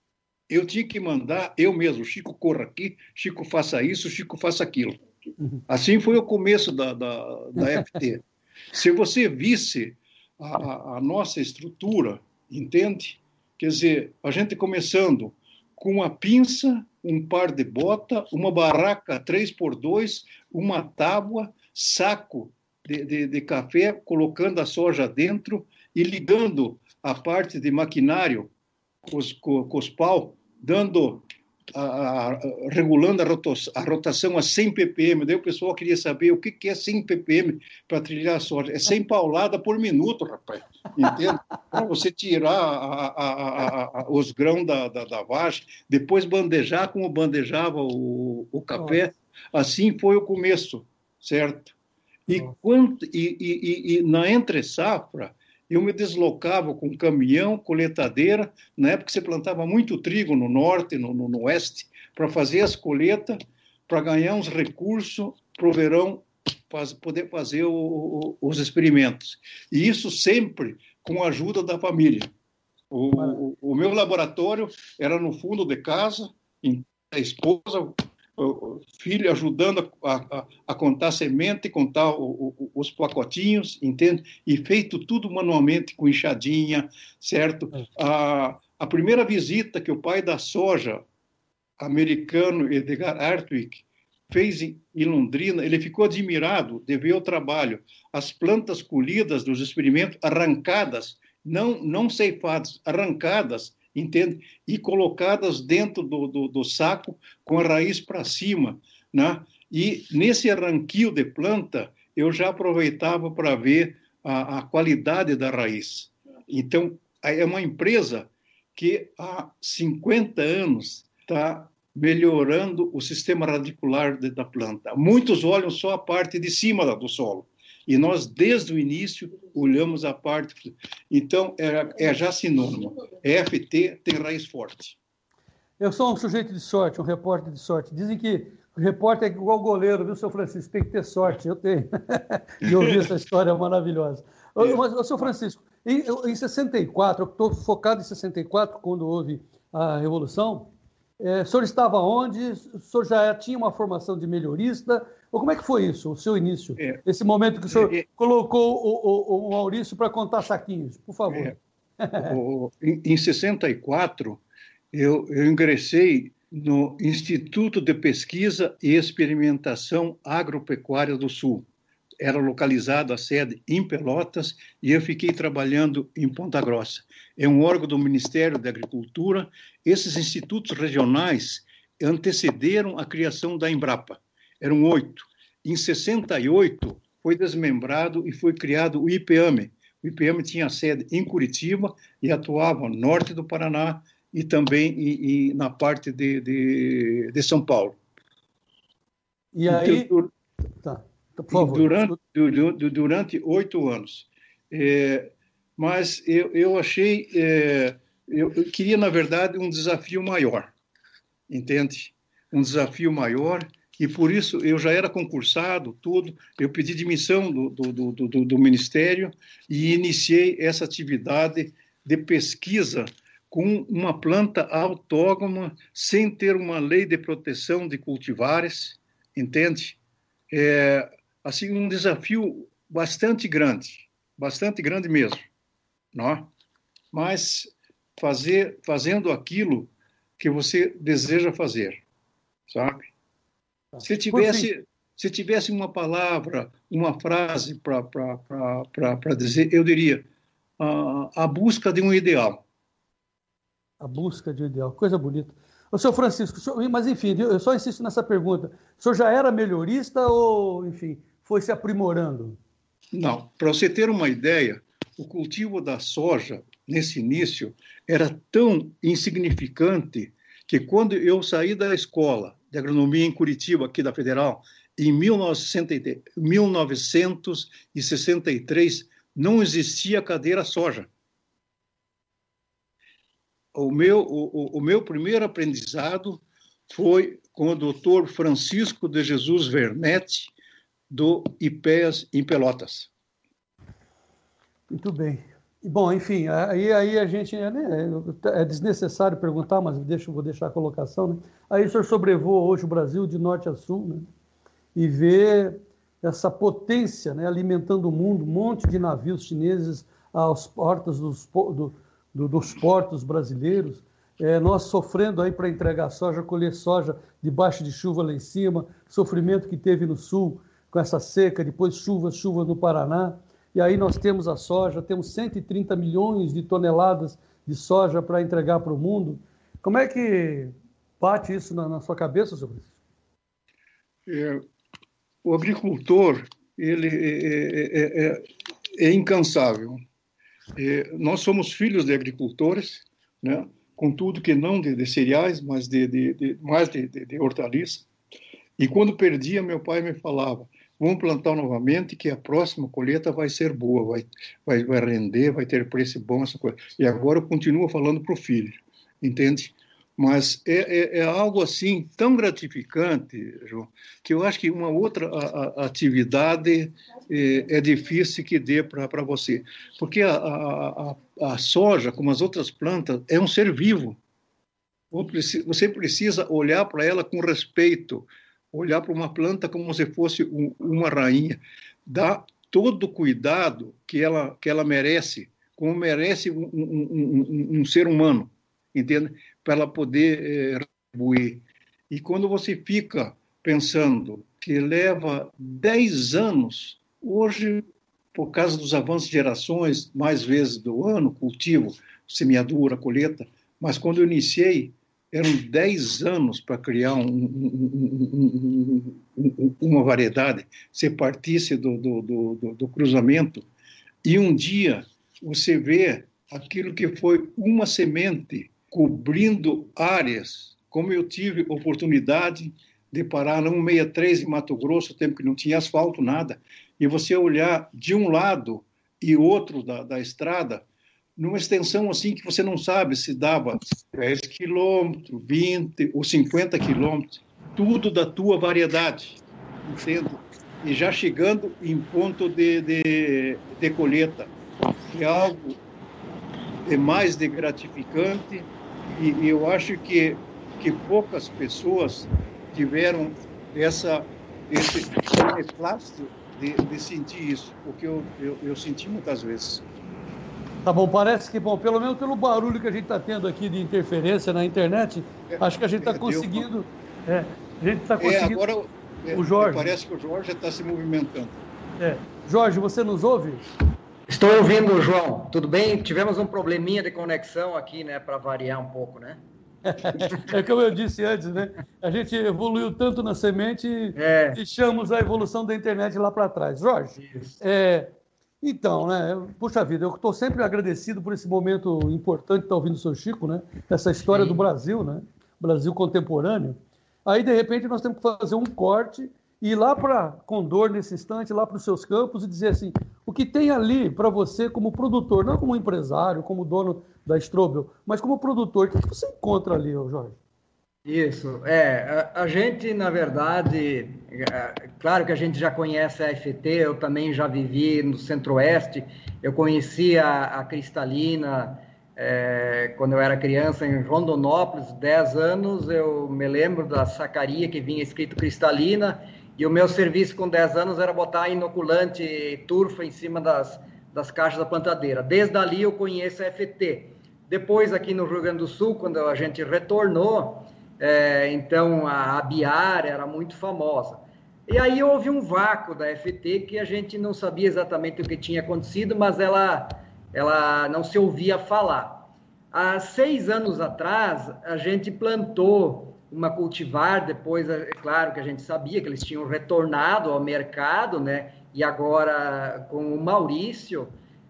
Eu tinha que mandar eu mesmo. Chico, corra aqui. Chico, faça isso. Chico, faça aquilo. Uhum. Assim foi o começo da, da, da F T. Se você visse a, a, a nossa estrutura, entende? Quer dizer, a gente começando com uma pinça, um par de bota, uma barraca três por dois, uma tábua, saco de, de, de café, colocando a soja dentro e ligando a parte de maquinário com os, com, com os pau, dando a, a, regulando a, rotação, a rotação a cem P P M. Daí o pessoal queria saber o que, que é cem P P M para trilhar a soja. É cem paulada por minuto, rapaz. Entende? Para você tirar a, a, a, os grãos da, da, da vagem, depois bandejar como bandejava o, o café. Assim foi o começo, certo? E, quando, e, e, e na entre-safra, eu me deslocava com caminhão, coletadeira. Na época você plantava muito trigo no norte, no, no, no oeste, para fazer as colheitas, para ganhar uns recursos para o verão faz, poder fazer o, o, os experimentos. E isso sempre com a ajuda da família. O, o, o meu laboratório era no fundo de casa, a esposa, o filho ajudando a, a, a contar semente, contar o, o, os pacotinhos, entende? E feito tudo manualmente com enxadinha, certo? A, a primeira visita que o pai da soja, americano, Edgar Hartwig, fez em, em Londrina, ele ficou admirado de ver o trabalho. As plantas colhidas dos experimentos, arrancadas, não, não ceifadas, arrancadas, entende? E colocadas dentro do, do, do saco com a raiz para cima, né? E nesse arranquio de planta, eu já aproveitava para ver a, a qualidade da raiz. Então, é uma empresa que há cinquenta anos está melhorando o sistema radicular de, da planta. Muitos olham só a parte de cima do solo. E nós, desde o início, olhamos a parte... Então, é, é já sinônimo. F T tem raiz forte. Eu sou um sujeito de sorte, um repórter de sorte. Dizem que o repórter é igual goleiro, viu, seu Francisco? Tem que ter sorte. Eu tenho. E ouvi essa história maravilhosa. É. Mas, ô, seu Francisco, em, em sessenta e quatro, eu estou focado em sessenta e quatro, quando houve a Revolução, é, o senhor estava onde? O senhor já tinha uma formação de melhorista? Ou como é que foi isso, o seu início? É. Esse momento que o senhor é. colocou o, o, o Maurício para contar saquinhos, por favor. É. o, em, em sessenta e quatro, eu, eu ingressei no Instituto de Pesquisa e Experimentação Agropecuária do Sul. Era localizado a sede em Pelotas e eu fiquei trabalhando em Ponta Grossa. É um órgão do Ministério da Agricultura. Esses institutos regionais antecederam a criação da Embrapa. Eram oito. Em sessenta e oito, foi desmembrado e foi criado o I P A M. O I P A M tinha sede em Curitiba e atuava no norte do Paraná e também e, e na parte de, de, de São Paulo. E aí... Então, tá. Por favor. Durante, durante, durante oito anos. É, mas eu, eu achei... É, eu, eu queria, na verdade, um desafio maior. Entende? Um desafio maior... E por isso eu já era concursado, tudo. Eu pedi demissão do, do, do, do, do Ministério e iniciei essa atividade de pesquisa com uma planta autónoma, sem ter uma lei de proteção de cultivares, entende? É, assim, um desafio bastante grande, bastante grande mesmo, não? Mas fazer, fazendo aquilo que você deseja fazer, sabe? Se tivesse, se tivesse uma palavra, uma frase para dizer, eu diria, a, a busca de um ideal. A busca de um ideal, coisa bonita. O senhor Francisco, o senhor, mas enfim, eu só insisto nessa pergunta. O senhor já era melhorista ou, enfim, foi se aprimorando? Não, para você ter uma ideia, o cultivo da soja, nesse início, era tão insignificante que quando eu saí da escola de agronomia em Curitiba, aqui da Federal, em mil novecentos e sessenta e três, não existia cadeira soja. o meu, o, o meu primeiro aprendizado foi com o doutor Francisco de Jesus Vernetti, do I P E A S em Pelotas. Muito bem. Bom, enfim, aí, aí a gente, né, é desnecessário perguntar, mas deixa, vou deixar a colocação, né? Aí o senhor sobrevoa hoje o Brasil de norte a sul, né? E vê essa potência, né, alimentando o mundo, um monte de navios chineses às portas dos, do, do, dos portos brasileiros, é, nós sofrendo aí para entregar soja, colher soja debaixo de chuva lá em cima, sofrimento que teve no sul com essa seca, depois chuvas, chuvas no Paraná. E aí nós temos a soja, temos cento e trinta milhões de toneladas de soja para entregar para o mundo. Como é que bate isso na, na sua cabeça, senhor Francisco? É, o agricultor, ele é, é, é, é incansável. É, nós somos filhos de agricultores, né? Contudo que não de, de cereais, mas de, de, de, mais de, de, de hortaliça. E quando perdia, meu pai me falava, vamos plantar novamente, que a próxima colheita vai ser boa, vai, vai, vai render, vai ter preço bom, essa coisa. E agora eu continuo falando para o filho, entende? Mas é, é, é algo assim tão gratificante, João, que eu acho que uma outra a, a atividade é, é difícil que dê para você. Porque a, a, a soja, como as outras plantas, é um ser vivo. Você precisa olhar para ela com respeito, olhar para uma planta como se fosse um, uma rainha, dar todo o cuidado que ela, que ela merece, como merece um, um, um, um ser humano, entende? Para ela poder é, retribuir. E quando você fica pensando que leva dez anos, hoje, por causa dos avanços de gerações, mais vezes do ano, cultivo, semeadura, colheita, mas quando eu iniciei, eram dez anos para criar um, um, um, um, uma variedade. Você partisse do, do, do, do cruzamento e um dia você vê aquilo que foi uma semente cobrindo áreas, como eu tive oportunidade de parar no cento e sessenta e três em Mato Grosso, tempo que não tinha asfalto, nada, e você olhar de um lado e outro da, da estrada, numa extensão assim que você não sabe se dava dez quilômetros, vinte ou cinquenta quilômetros, tudo da tua variedade, entende? E já chegando em ponto de, de, de colheita, que é algo é mais de gratificante, e, e eu acho que, que poucas pessoas tiveram essa, esse beneplácito de, de sentir isso, porque eu, eu, eu senti muitas vezes. Tá bom, parece que, bom, pelo menos pelo barulho que a gente está tendo aqui de interferência na internet, é, acho que a gente está é, conseguindo... É, a gente está conseguindo... É, agora é, o Jorge. Parece que o Jorge está se movimentando. É. Jorge, você nos ouve? Estou ouvindo, João. Tudo bem? Tivemos um probleminha de conexão aqui, né, para variar um pouco, né? É como eu disse antes, né? A gente evoluiu tanto na semente e é. deixamos a evolução da internet lá para trás. Jorge, é... Então, né, puxa vida, eu estou sempre agradecido por esse momento importante de estar ouvindo o seu Chico, né, essa história Sim. do Brasil, né, Brasil contemporâneo. Aí, de repente, nós temos que fazer um corte e ir lá para Condor, nesse instante, lá para os seus campos e dizer assim, o que tem ali para você como produtor, não como empresário, como dono da Strobel, mas como produtor, o que você encontra ali, Jorge? Isso, é, a, a gente, na verdade, é, claro que a gente já conhece a F T, eu também já vivi no Centro-Oeste, eu conheci a, a Cristalina é, quando eu era criança em Rondonópolis, dez anos, eu me lembro da sacaria que vinha escrito Cristalina, e o meu serviço com dez anos era botar inoculante turfa em cima das, das caixas da plantadeira. Desde ali eu conheço a F T. Depois, aqui no Rio Grande do Sul, quando a gente retornou, É, então a Abiar era muito famosa. E aí houve um vácuo da F T que a gente não sabia exatamente o que tinha acontecido, mas ela, ela não se ouvia falar. Há seis anos atrás, a gente plantou uma cultivar, depois, é claro que a gente sabia que eles tinham retornado ao mercado, né? E agora com o Maurício...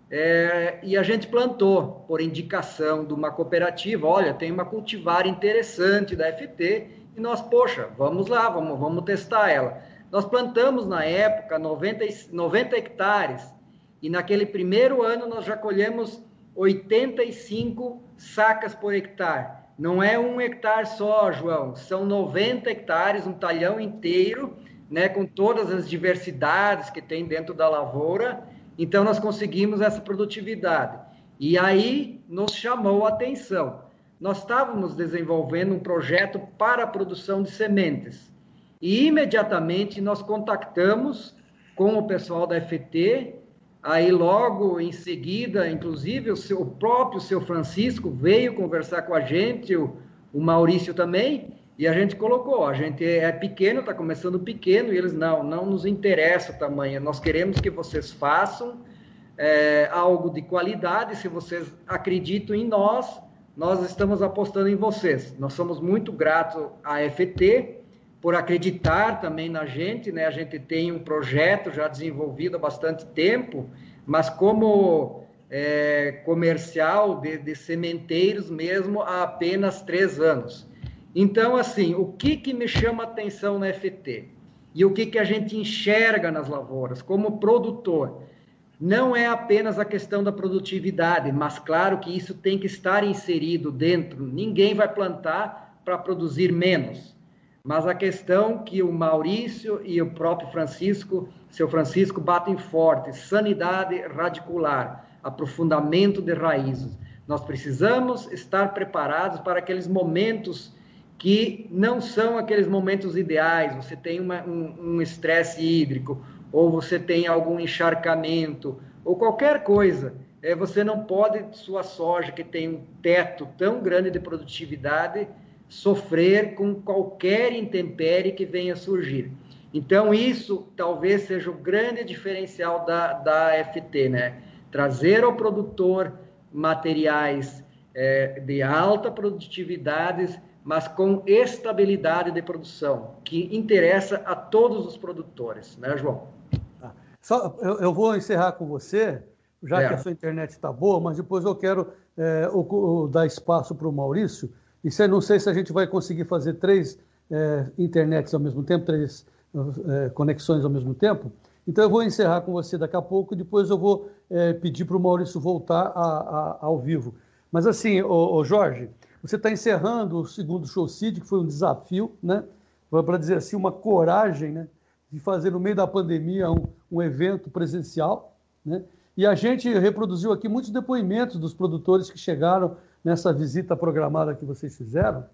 É, e a gente plantou, por indicação de uma cooperativa, olha, tem uma cultivar interessante da F T, e nós, poxa, vamos lá, vamos, vamos testar ela. Nós plantamos, na época, noventa, noventa hectares, e naquele primeiro ano nós já colhemos oitenta e cinco sacas por hectare. Não é um hectare só, João, são noventa hectares, um talhão inteiro, né, com todas as diversidades que tem dentro da lavoura. Então, nós conseguimos essa produtividade. E aí, nos chamou a atenção. Nós estávamos desenvolvendo um projeto para a produção de sementes. E, imediatamente, nós contactamos com o pessoal da F T. Aí, logo em seguida, inclusive, o, seu, o próprio seu Francisco veio conversar com a gente, o, o Maurício também, e a gente colocou, a gente é pequeno, está começando pequeno, e eles, não, não nos interessa o tamanho, nós queremos que vocês façam é, algo de qualidade, se vocês acreditam em nós, nós estamos apostando em vocês. Nós somos muito gratos à F T por acreditar também na gente, né? A gente tem um projeto já desenvolvido há bastante tempo, mas como é, comercial de, de sementeiros mesmo há apenas três anos. Então, assim, o que, que me chama a atenção na F T? E o que, que a gente enxerga nas lavouras como produtor? Não é apenas a questão da produtividade, mas claro que isso tem que estar inserido dentro. Ninguém vai plantar para produzir menos. Mas a questão que o Maurício e o próprio Francisco, seu Francisco, batem forte, sanidade radicular, aprofundamento de raízes. Nós precisamos estar preparados para aqueles momentos que não são aqueles momentos ideais. Você tem uma, um estresse hídrico, ou você tem algum encharcamento, ou qualquer coisa. É, você não pode, sua soja, que tem um teto tão grande de produtividade, sofrer com qualquer intempérie que venha surgir. Então, isso talvez seja o grande diferencial da, da F T, né? Trazer ao produtor materiais é, de alta produtividade, mas com estabilidade de produção, que interessa a todos os produtores, né, João? Ah, só, eu, eu vou encerrar com você, já é. que a sua internet está boa, mas depois eu quero é, o, o, dar espaço para o Maurício. E se, não sei se a gente vai conseguir fazer três é, internets ao mesmo tempo, três é, conexões ao mesmo tempo. Então, eu vou encerrar com você daqui a pouco e depois eu vou é, pedir para o Maurício voltar a, a, ao vivo. Mas assim, ô, ô Jorge, você está encerrando o segundo Show Seed, que foi um desafio, né? Para dizer assim, uma coragem, né? De fazer no meio da pandemia um, um evento presencial, né? E a gente reproduziu aqui muitos depoimentos dos produtores que chegaram nessa visita programada que vocês fizeram,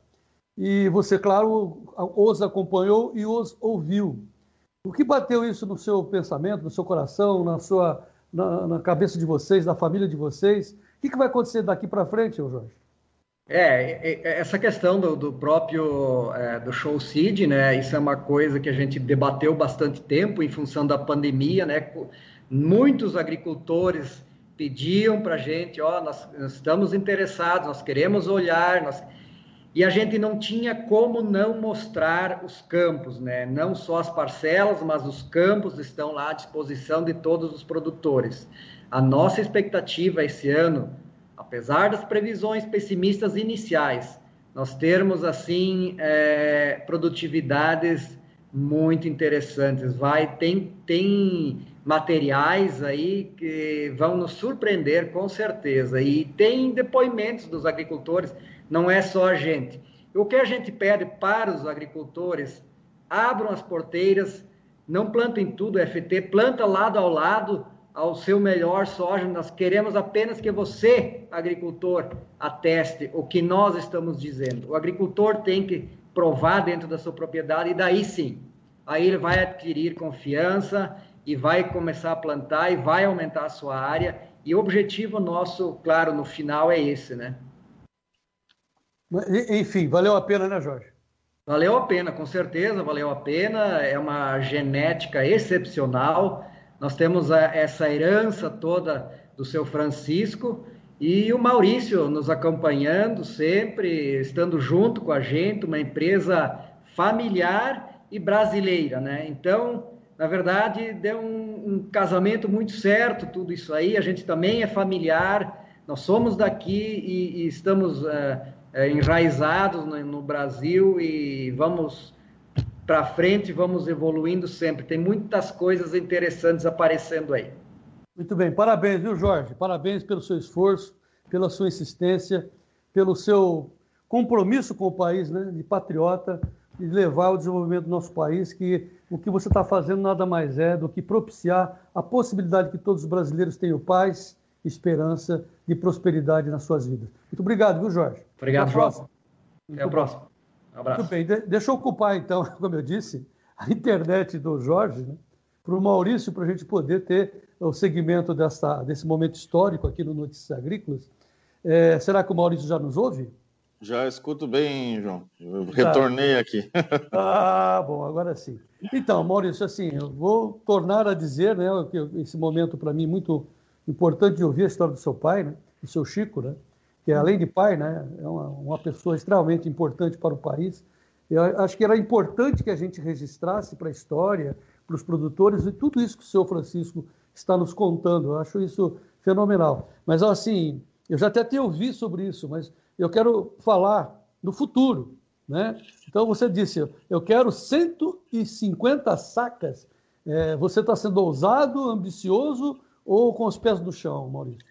e você, claro, os acompanhou e os ouviu. O que bateu isso no seu pensamento, no seu coração, na, sua, na, na cabeça de vocês, na família de vocês? O que, que vai acontecer daqui para frente, Jorge? É, essa questão do, do próprio é, do Show Seed, né? Isso é uma coisa que a gente debateu bastante tempo em função da pandemia, né? Muitos agricultores pediam para a gente, ó, nós, nós estamos interessados, nós queremos olhar, nós... e a gente não tinha como não mostrar os campos, né? Não só as parcelas, mas os campos estão lá à disposição de todos os produtores. A nossa expectativa esse ano, apesar das previsões pessimistas iniciais, nós termos, assim, é, produtividades muito interessantes. Vai, tem, tem materiais aí que vão nos surpreender, com certeza. E tem depoimentos dos agricultores, não é só a gente. O que a gente pede para os agricultores, abram as porteiras, não plantem tudo, F T, planta lado ao lado, ao seu melhor soja. Nós queremos apenas que você, agricultor, ateste o que nós estamos dizendo. O agricultor tem que provar dentro da sua propriedade, e daí sim, aí ele vai adquirir confiança e vai começar a plantar e vai aumentar a sua área. E o objetivo nosso, claro, no final é esse, né? Enfim, valeu a pena, né, Jorge? Valeu a pena, com certeza, valeu a pena. É uma genética excepcional. Nós temos a, essa herança toda do seu Francisco e o Maurício nos acompanhando sempre, estando junto com a gente, uma empresa familiar e brasileira, né? Então, na verdade, deu um, um casamento muito certo, tudo isso aí. A gente também é familiar, nós somos daqui e, e estamos é, é, enraizados no, no Brasil e vamos para frente, vamos evoluindo sempre. Tem muitas coisas interessantes aparecendo aí. Muito bem, parabéns, viu, Jorge? Parabéns pelo seu esforço. pela sua insistência, pelo seu compromisso com o país, né, de patriota, de levar o desenvolvimento do nosso país, que o que você está fazendo nada mais é do que propiciar a possibilidade que todos os brasileiros tenham paz, esperança e prosperidade nas suas vidas. Muito obrigado, viu, Jorge? Obrigado, João. Até a próxima. Um abraço. Muito bem, de deixa eu ocupar, então, como eu disse, a internet do Jorge, né, para o Maurício, para a gente poder ter o segmento dessa, desse momento histórico aqui no Notícias Agrícolas. É, será que o Maurício já nos ouve? Já escuto bem, João. Eu retornei aqui. Ah, bom, agora sim. Então, Maurício, assim, eu vou tornar a dizer, né, que esse momento para mim muito importante de ouvir a história do seu pai, né, do seu Chico, né, que além de pai, né, é uma, uma pessoa extremamente importante para o país. Eu acho que era importante que a gente registrasse para a história, para os produtores, e tudo isso que o senhor Francisco está nos contando. Eu acho isso fenomenal. Mas, assim, eu já até te ouvi sobre isso, mas eu quero falar no futuro, né? Então, você disse, eu quero cento e cinquenta sacas. É, você está sendo ousado, ambicioso ou com os pés no chão, Maurício?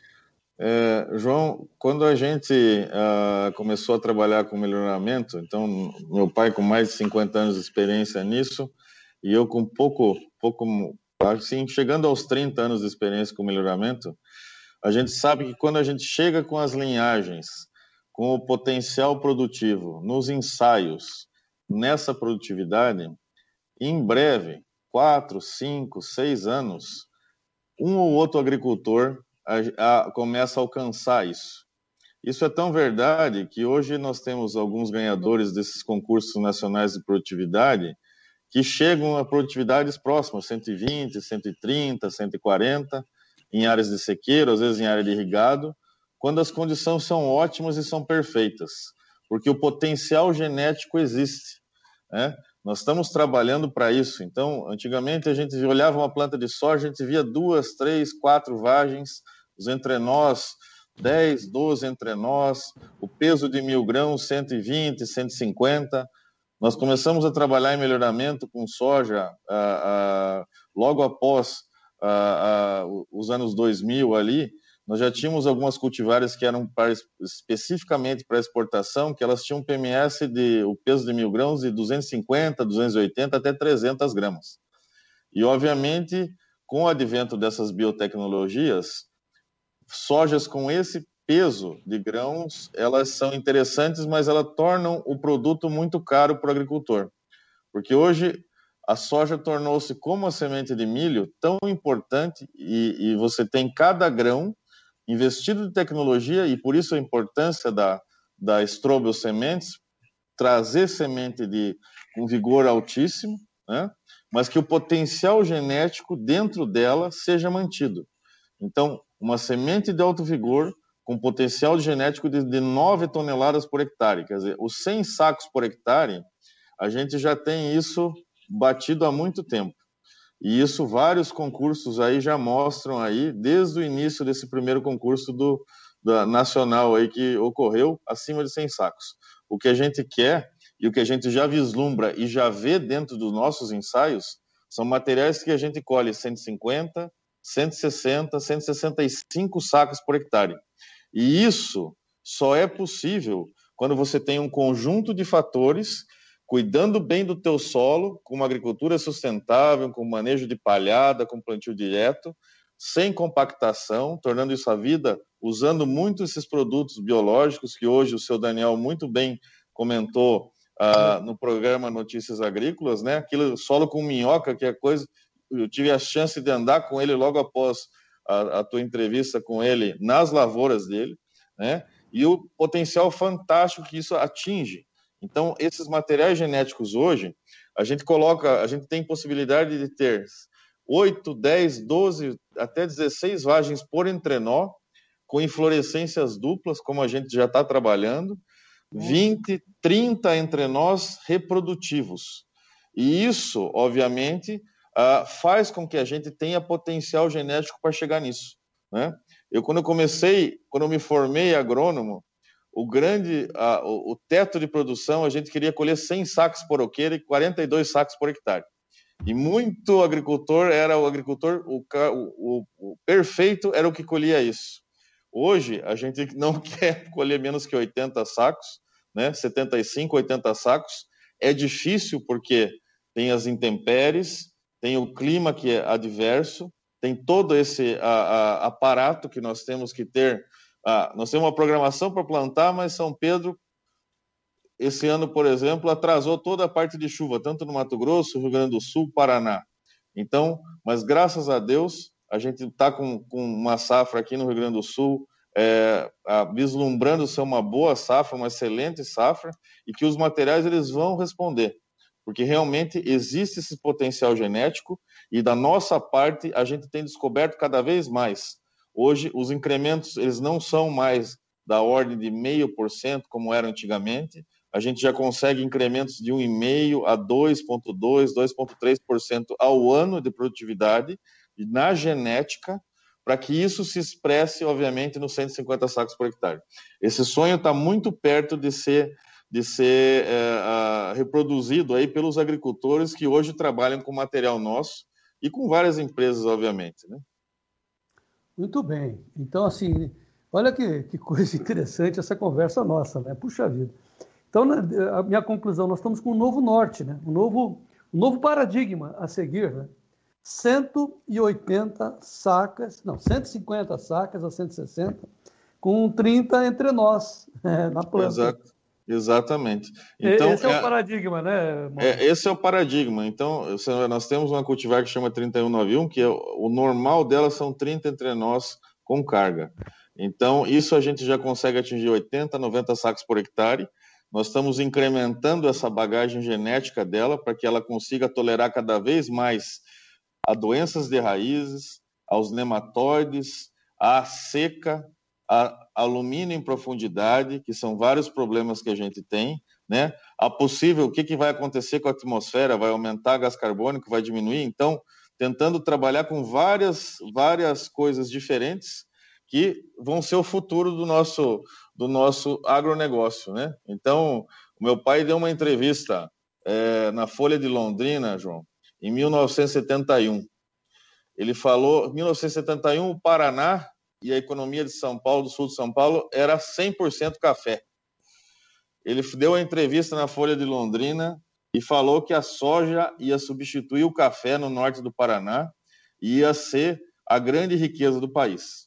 É, João, quando a gente uh, começou a trabalhar com melhoramento, então, meu pai com mais de cinquenta anos de experiência nisso, e eu com pouco, pouco assim, chegando aos trinta anos de experiência com melhoramento, a gente sabe que quando a gente chega com as linhagens, com o potencial produtivo, nos ensaios, nessa produtividade, em breve, quatro, cinco, seis anos, um ou outro agricultor a, a, começa a alcançar isso. Isso é tão verdade que hoje nós temos alguns ganhadores desses concursos nacionais de produtividade que chegam a produtividades próximas, cento e vinte, cento e trinta, cento e quarenta, em áreas de sequeiro, às vezes em área de irrigado, quando as condições são ótimas e são perfeitas, porque o potencial genético existe, né? Nós estamos trabalhando para isso. Então, antigamente a gente olhava uma planta de soja, a gente via duas, três, quatro vagens, os entrenós, dez, doze entrenós, o peso de mil grãos, cento e vinte, cento e cinquenta. Nós começamos a trabalhar em melhoramento com soja ah, ah, logo após ah, ah, os anos dois mil ali. Nós já tínhamos algumas cultivares que eram para, especificamente para exportação, que elas tinham um P M S de o peso de mil grãos de duzentos e cinquenta, duzentos e oitenta até trezentas gramas. E, obviamente, com o advento dessas biotecnologias, sojas com esse peso de grãos, elas são interessantes, mas elas tornam o produto muito caro para o agricultor. Porque hoje a soja tornou-se, como a semente de milho, tão importante e, e você tem cada grão investido em tecnologia, e por isso a importância da, da Strobel Sementes, trazer semente de, com vigor altíssimo, né? Mas que o potencial genético dentro dela seja mantido. Então, uma semente de alto vigor com potencial genético de, de nove toneladas por hectare, quer dizer, os cem sacos por hectare, a gente já tem isso batido há muito tempo. E isso vários concursos aí já mostram aí, desde o início desse primeiro concurso do, da nacional aí que ocorreu, acima de cem sacos. O que a gente quer e o que a gente já vislumbra e já vê dentro dos nossos ensaios são materiais que a gente colhe cento e cinquenta, cento e sessenta, cento e sessenta e cinco sacos por hectare. E isso só é possível quando você tem um conjunto de fatores cuidando bem do teu solo, com uma agricultura sustentável, com manejo de palhada, com plantio direto, sem compactação, tornando isso a vida, usando muito esses produtos biológicos, que hoje o seu Daniel muito bem comentou uh, no programa Notícias Agrícolas, né? Aquilo solo com minhoca, que é coisa... Eu tive a chance de andar com ele logo após a, a tua entrevista com ele nas lavouras dele, né? E o potencial fantástico que isso atinge. Então, esses materiais genéticos hoje, a gente coloca, a gente tem possibilidade de ter oito, dez, doze, até dezesseis vagens por entrenó, com inflorescências duplas, como a gente já está trabalhando, vinte, trinta entrenós reprodutivos. E isso, obviamente, uh, faz com que a gente tenha potencial genético para chegar nisso, né? Eu, quando eu comecei, quando eu me formei agrônomo, o grande, uh, o, o teto de produção, a gente queria colher cem sacos por oqueira e quarenta e dois sacos por hectare. E muito agricultor era o agricultor, o, o, o perfeito era o que colhia isso. Hoje, a gente não quer colher menos que oitenta sacos, né? setenta e cinco, oitenta sacos. É difícil porque tem as intempéries, tem o clima que é adverso, tem todo esse a, a, aparato que nós temos que ter. Ah, nós temos uma programação para plantar, mas São Pedro, esse ano, por exemplo, atrasou toda a parte de chuva, tanto no Mato Grosso, Rio Grande do Sul, Paraná. Então, mas graças a Deus, a gente está com, com uma safra aqui no Rio Grande do Sul, é, a, vislumbrando ser uma boa safra, uma excelente safra, e que os materiais eles vão responder, porque realmente existe esse potencial genético, e da nossa parte, a gente tem descoberto cada vez mais. Hoje, os incrementos eles não são mais da ordem de zero vírgula cinco por cento, como era antigamente. A gente já consegue incrementos de um vírgula cinco por cento a dois vírgula dois por cento, dois vírgula três por cento ao ano de produtividade na genética, para que isso se expresse, obviamente, nos cento e cinquenta sacos por hectare. Esse sonho está muito perto de ser, de ser é, a, reproduzido aí pelos agricultores que hoje trabalham com material nosso e com várias empresas, obviamente, né? Muito bem. Então, assim, olha que, que coisa interessante essa conversa nossa, né? Puxa vida. Então, a minha conclusão, nós estamos com um novo norte, né? um, novo, um novo paradigma a seguir, né? cento e oitenta sacas, não, cento e cinquenta sacas a cento e sessenta, com trinta entre nós, né, na planta. Exato, exatamente. Então, esse é, é o paradigma, né, é, esse é o paradigma. Então, nós temos uma cultivar que chama trinta e um noventa e um, que é, o normal dela são trinta entre nós com carga. Então, isso a gente já consegue atingir oitenta, noventa sacos por hectare. Nós estamos incrementando essa bagagem genética dela para que ela consiga tolerar cada vez mais a doenças de raízes, aos nematóides, à seca, a alumínio em profundidade, que são vários problemas que a gente tem, né? A possível, o que, que vai acontecer com a atmosfera? Vai aumentar gás carbônico, vai diminuir? Então, tentando trabalhar com várias, várias coisas diferentes que vão ser o futuro do nosso, do nosso agronegócio, né? Então, o meu pai deu uma entrevista é, na Folha de Londrina, João, em mil novecentos e setenta e um. Ele falou, em mil novecentos e setenta e um, o Paraná e a economia de São Paulo, do sul de São Paulo, era cem por cento café. Ele deu a entrevista na Folha de Londrina e falou que a soja ia substituir o café no norte do Paraná e ia ser a grande riqueza do país.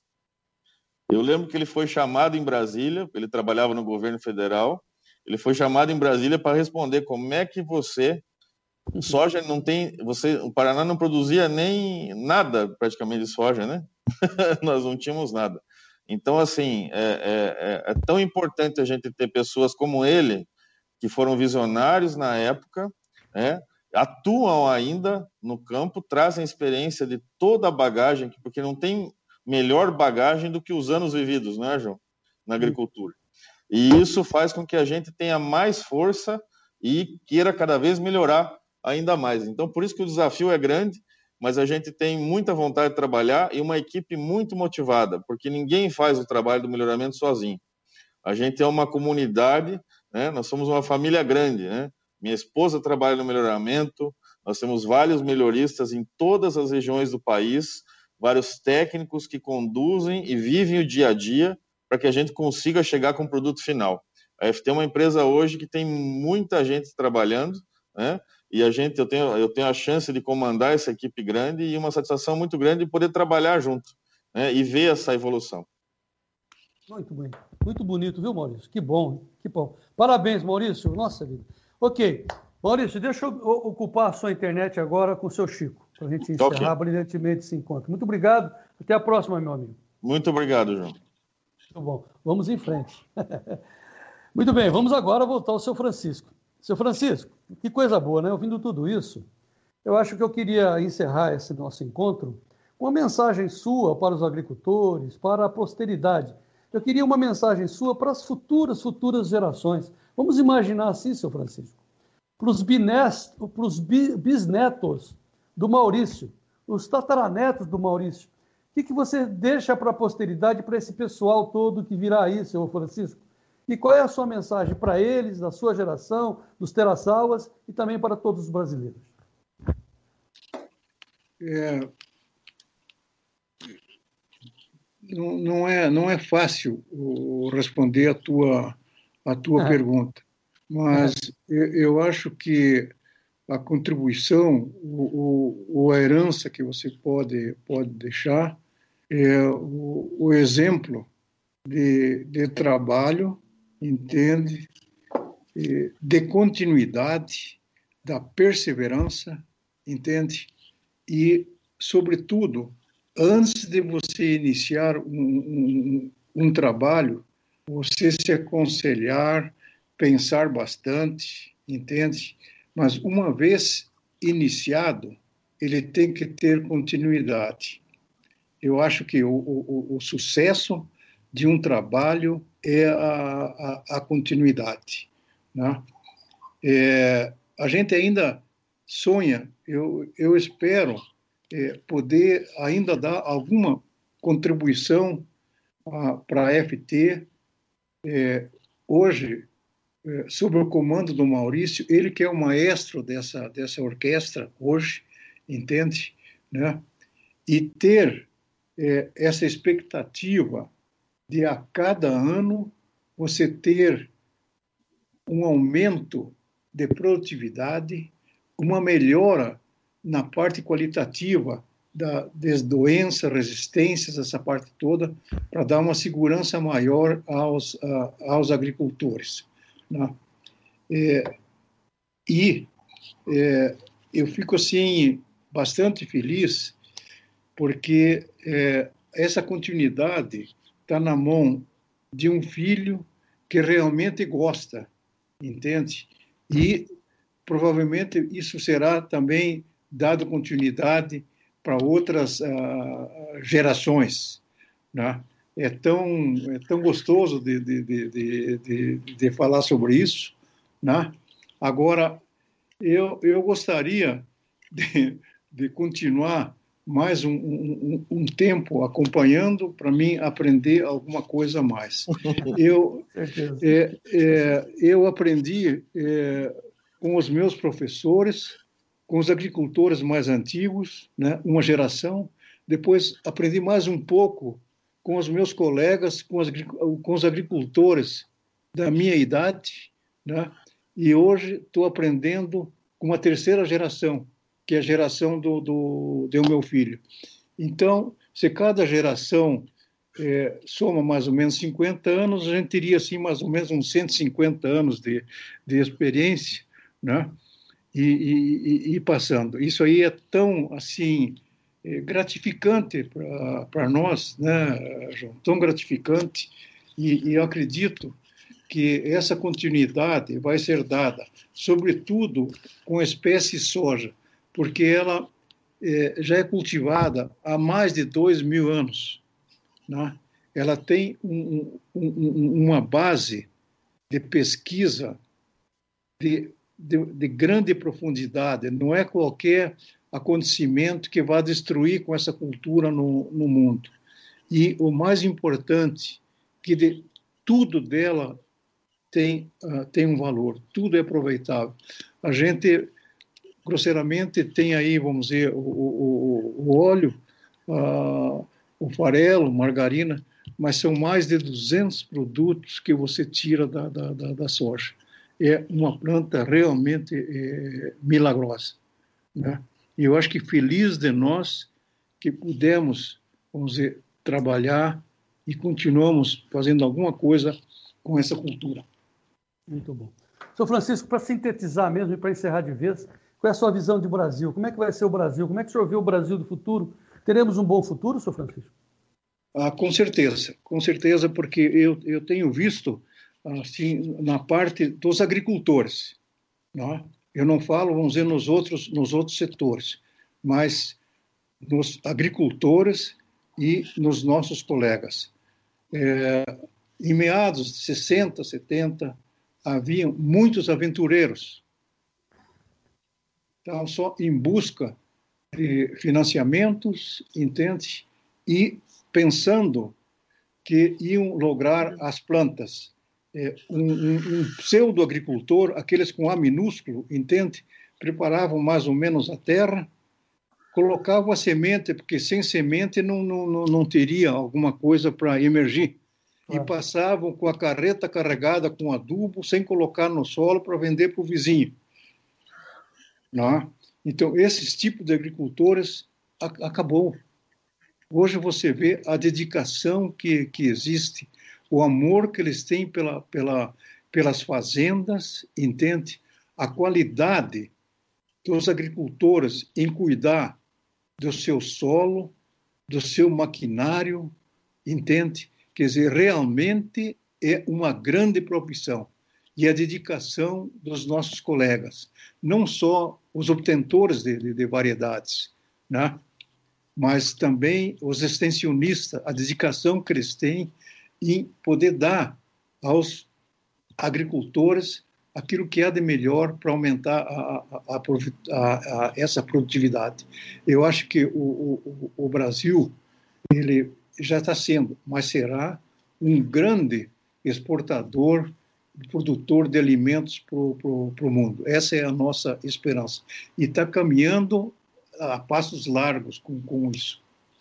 Eu lembro que ele foi chamado em Brasília, ele trabalhava no governo federal, ele foi chamado em Brasília para responder como é que você, soja não tem, você, o Paraná não produzia nem nada praticamente de soja, né? Nós não tínhamos nada. Então, assim, é, é, é tão importante a gente ter pessoas como ele, que foram visionários na época, né? Atuam ainda no campo, trazem experiência de toda a bagagem, porque não tem melhor bagagem do que os anos vividos, né, João? Na agricultura. E isso faz com que a gente tenha mais força e queira cada vez melhorar ainda mais. Então, por isso que o desafio é grande, mas a gente tem muita vontade de trabalhar e uma equipe muito motivada, porque ninguém faz o trabalho do melhoramento sozinho. A gente é uma comunidade, né? Nós somos uma família grande, né? Minha esposa trabalha no melhoramento, nós temos vários melhoristas em todas as regiões do país, vários técnicos que conduzem e vivem o dia a dia para que a gente consiga chegar com o produto final. A F T é uma empresa hoje que tem muita gente trabalhando, né? E a gente, eu tenho, eu tenho a chance de comandar essa equipe grande e uma satisfação muito grande de poder trabalhar junto, né? E ver essa evolução. Muito bem, muito bonito, viu, Maurício? Que bom, que bom. Parabéns, Maurício, nossa vida. Ok, Maurício, deixa eu ocupar a sua internet agora com o seu Chico, para a gente encerrar okay. brilhantemente esse encontro. Muito obrigado, até a próxima, meu amigo. Muito obrigado, João. Muito bom, vamos em frente. Muito bem, vamos agora voltar ao seu Francisco. Seu Francisco, que coisa boa, né? Ouvindo tudo isso, eu acho que eu queria encerrar esse nosso encontro com uma mensagem sua para os agricultores, para a posteridade. Eu queria uma mensagem sua para as futuras, futuras gerações. Vamos imaginar assim, seu Francisco, para os bisnetos do Maurício, os tataranetos do Maurício. O que, que você deixa para a posteridade, para esse pessoal todo que virá aí, seu Francisco? E qual é a sua mensagem para eles, da sua geração, dos terraçauas e também para todos os brasileiros? É, não, não, é, não é fácil responder a tua, a tua ah. pergunta, mas ah. eu, eu acho que a contribuição, o, o, a herança que você pode, pode deixar, é o, o exemplo de, de trabalho, entende? De continuidade, da perseverança, entende? E, sobretudo, antes de você iniciar um, um, um trabalho, você se aconselhar, pensar bastante, entende? Mas, uma vez iniciado, ele tem que ter continuidade. Eu acho que o, o, o sucesso de um trabalho é a, a, a continuidade, né? É, a gente ainda sonha, eu, eu espero é, poder ainda dar alguma contribuição para a F T. É, hoje, é, sob o comando do Maurício, ele que é o maestro dessa, dessa orquestra hoje, entende? Né? E ter é, essa expectativa de a cada ano você ter um aumento de produtividade, uma melhora na parte qualitativa da, das doenças, resistências, essa parte toda, para dar uma segurança maior aos, a, aos agricultores, né? É, e é, eu fico, assim, bastante feliz, porque é, essa continuidade está na mão de um filho que realmente gosta, entende? E provavelmente isso será também dado continuidade para outras uh, gerações, né? É tão, é tão gostoso de, de, de, de, de falar sobre isso, né? Agora, eu, eu gostaria de, de continuar mais um, um, um tempo acompanhando, para mim aprender alguma coisa a mais. Eu, é, é, eu aprendi é, com os meus professores, com os agricultores mais antigos, né, uma geração. Depois aprendi mais um pouco com os meus colegas, com, as, com os agricultores da minha idade, né, e hoje estou aprendendo com uma terceira geração, que é a geração do, do, do meu filho. Então, se cada geração é, soma mais ou menos cinquenta anos, a gente teria assim, mais ou menos uns cento e cinquenta anos de, de experiência, né? E, e, e passando. Isso aí é tão assim, é, gratificante para nós, né, João? Tão gratificante, e, e eu acredito que essa continuidade vai ser dada, sobretudo com a espécie soja, porque ela é, já é cultivada há mais de dois mil anos, né? Ela tem um, um, uma base de pesquisa de, de, de grande profundidade. Não é qualquer acontecimento que vá destruir com essa cultura no, no mundo. E o mais importante, que de, tudo dela tem, uh, tem um valor, tudo é aproveitável. A gente, grosseiramente, tem aí, vamos dizer, o, o, o óleo, uh, o farelo, margarina, mas são mais de duzentos produtos que você tira da, da, da, da soja. É uma planta realmente é, milagrosa, né? E eu acho que feliz de nós que pudemos, vamos dizer, trabalhar e continuamos fazendo alguma coisa com essa cultura. Muito bom. Senhor Francisco, para sintetizar mesmo e para encerrar de vez, qual é a sua visão de Brasil? Como é que vai ser o Brasil? Como é que o senhor vê o Brasil do futuro? Teremos um bom futuro, senhor Francisco? Ah, com certeza, com certeza, porque eu, eu tenho visto assim, na parte dos agricultores, né? Eu não falo, vamos dizer, nos outros, nos outros setores, mas nos agricultores e nos nossos colegas. É, em meados de sessenta, setenta, havia muitos aventureiros, estavam só em busca de financiamentos, entende? E pensando que iam lograr as plantas. É, um, um, um pseudo-agricultor, aqueles com A minúsculo, entende? Preparavam mais ou menos a terra, colocavam a semente, porque sem semente não, não, não teria alguma coisa para emergir. E passavam com a carreta carregada com adubo, sem colocar no solo, para vender para o vizinho. Não? Então, esses tipos de agricultores a, acabou. Hoje você vê a dedicação que, que existe, o amor que eles têm pela, pela, pelas fazendas, entende? A qualidade dos agricultores em cuidar do seu solo, do seu maquinário, entende? Quer dizer, realmente é uma grande profissão. E a dedicação dos nossos colegas, não só os obtentores de, de, de variedades, né? Mas também os extensionistas, a dedicação que eles têm em poder dar aos agricultores aquilo que há de melhor para aumentar a, a, a, a, essa produtividade. Eu acho que o, o, o Brasil ele já está sendo, mas será um grande exportador, produtor de alimentos para o mundo. Essa é a nossa esperança. E está caminhando a passos largos com, com isso.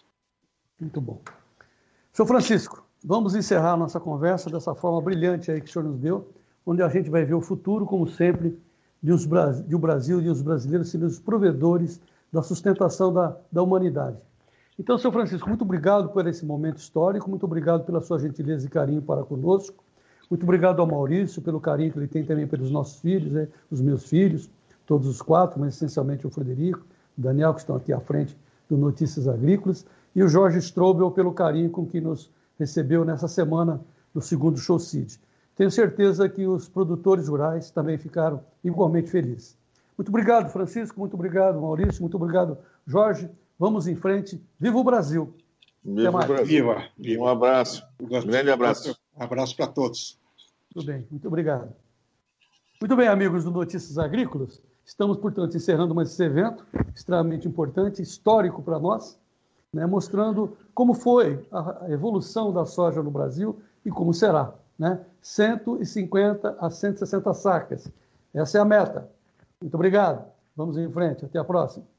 Muito bom. Senhor Francisco, vamos encerrar a nossa conversa dessa forma brilhante aí que o senhor nos deu, onde a gente vai ver o futuro, como sempre, de, os, de o Brasil e os brasileiros sendo os provedores da sustentação da, da humanidade. Então, senhor Francisco, muito obrigado por esse momento histórico, muito obrigado pela sua gentileza e carinho para conosco, muito obrigado ao Maurício pelo carinho que ele tem também pelos nossos filhos, né, os meus filhos, todos os quatro, mas essencialmente o Frederico, o Daniel, que estão aqui à frente do Notícias Agrícolas, e o Jorge Strobel pelo carinho com que nos recebeu nessa semana do segundo Show Cid. Tenho certeza que os produtores rurais também ficaram igualmente felizes. Muito obrigado, Francisco, muito obrigado, Maurício, muito obrigado, Jorge. Vamos em frente. Viva o Brasil! Viva o Brasil! Viva, viva. Um abraço. Um grande abraço. Um abraço para todos. Tudo bem, muito obrigado. Muito bem, amigos do Notícias Agrícolas. Estamos, portanto, encerrando mais esse evento extremamente importante, histórico para nós, né, mostrando como foi a evolução da soja no Brasil e como será. Né? cento e cinquenta a cento e sessenta sacas. Essa é a meta. Muito obrigado. Vamos em frente. Até a próxima.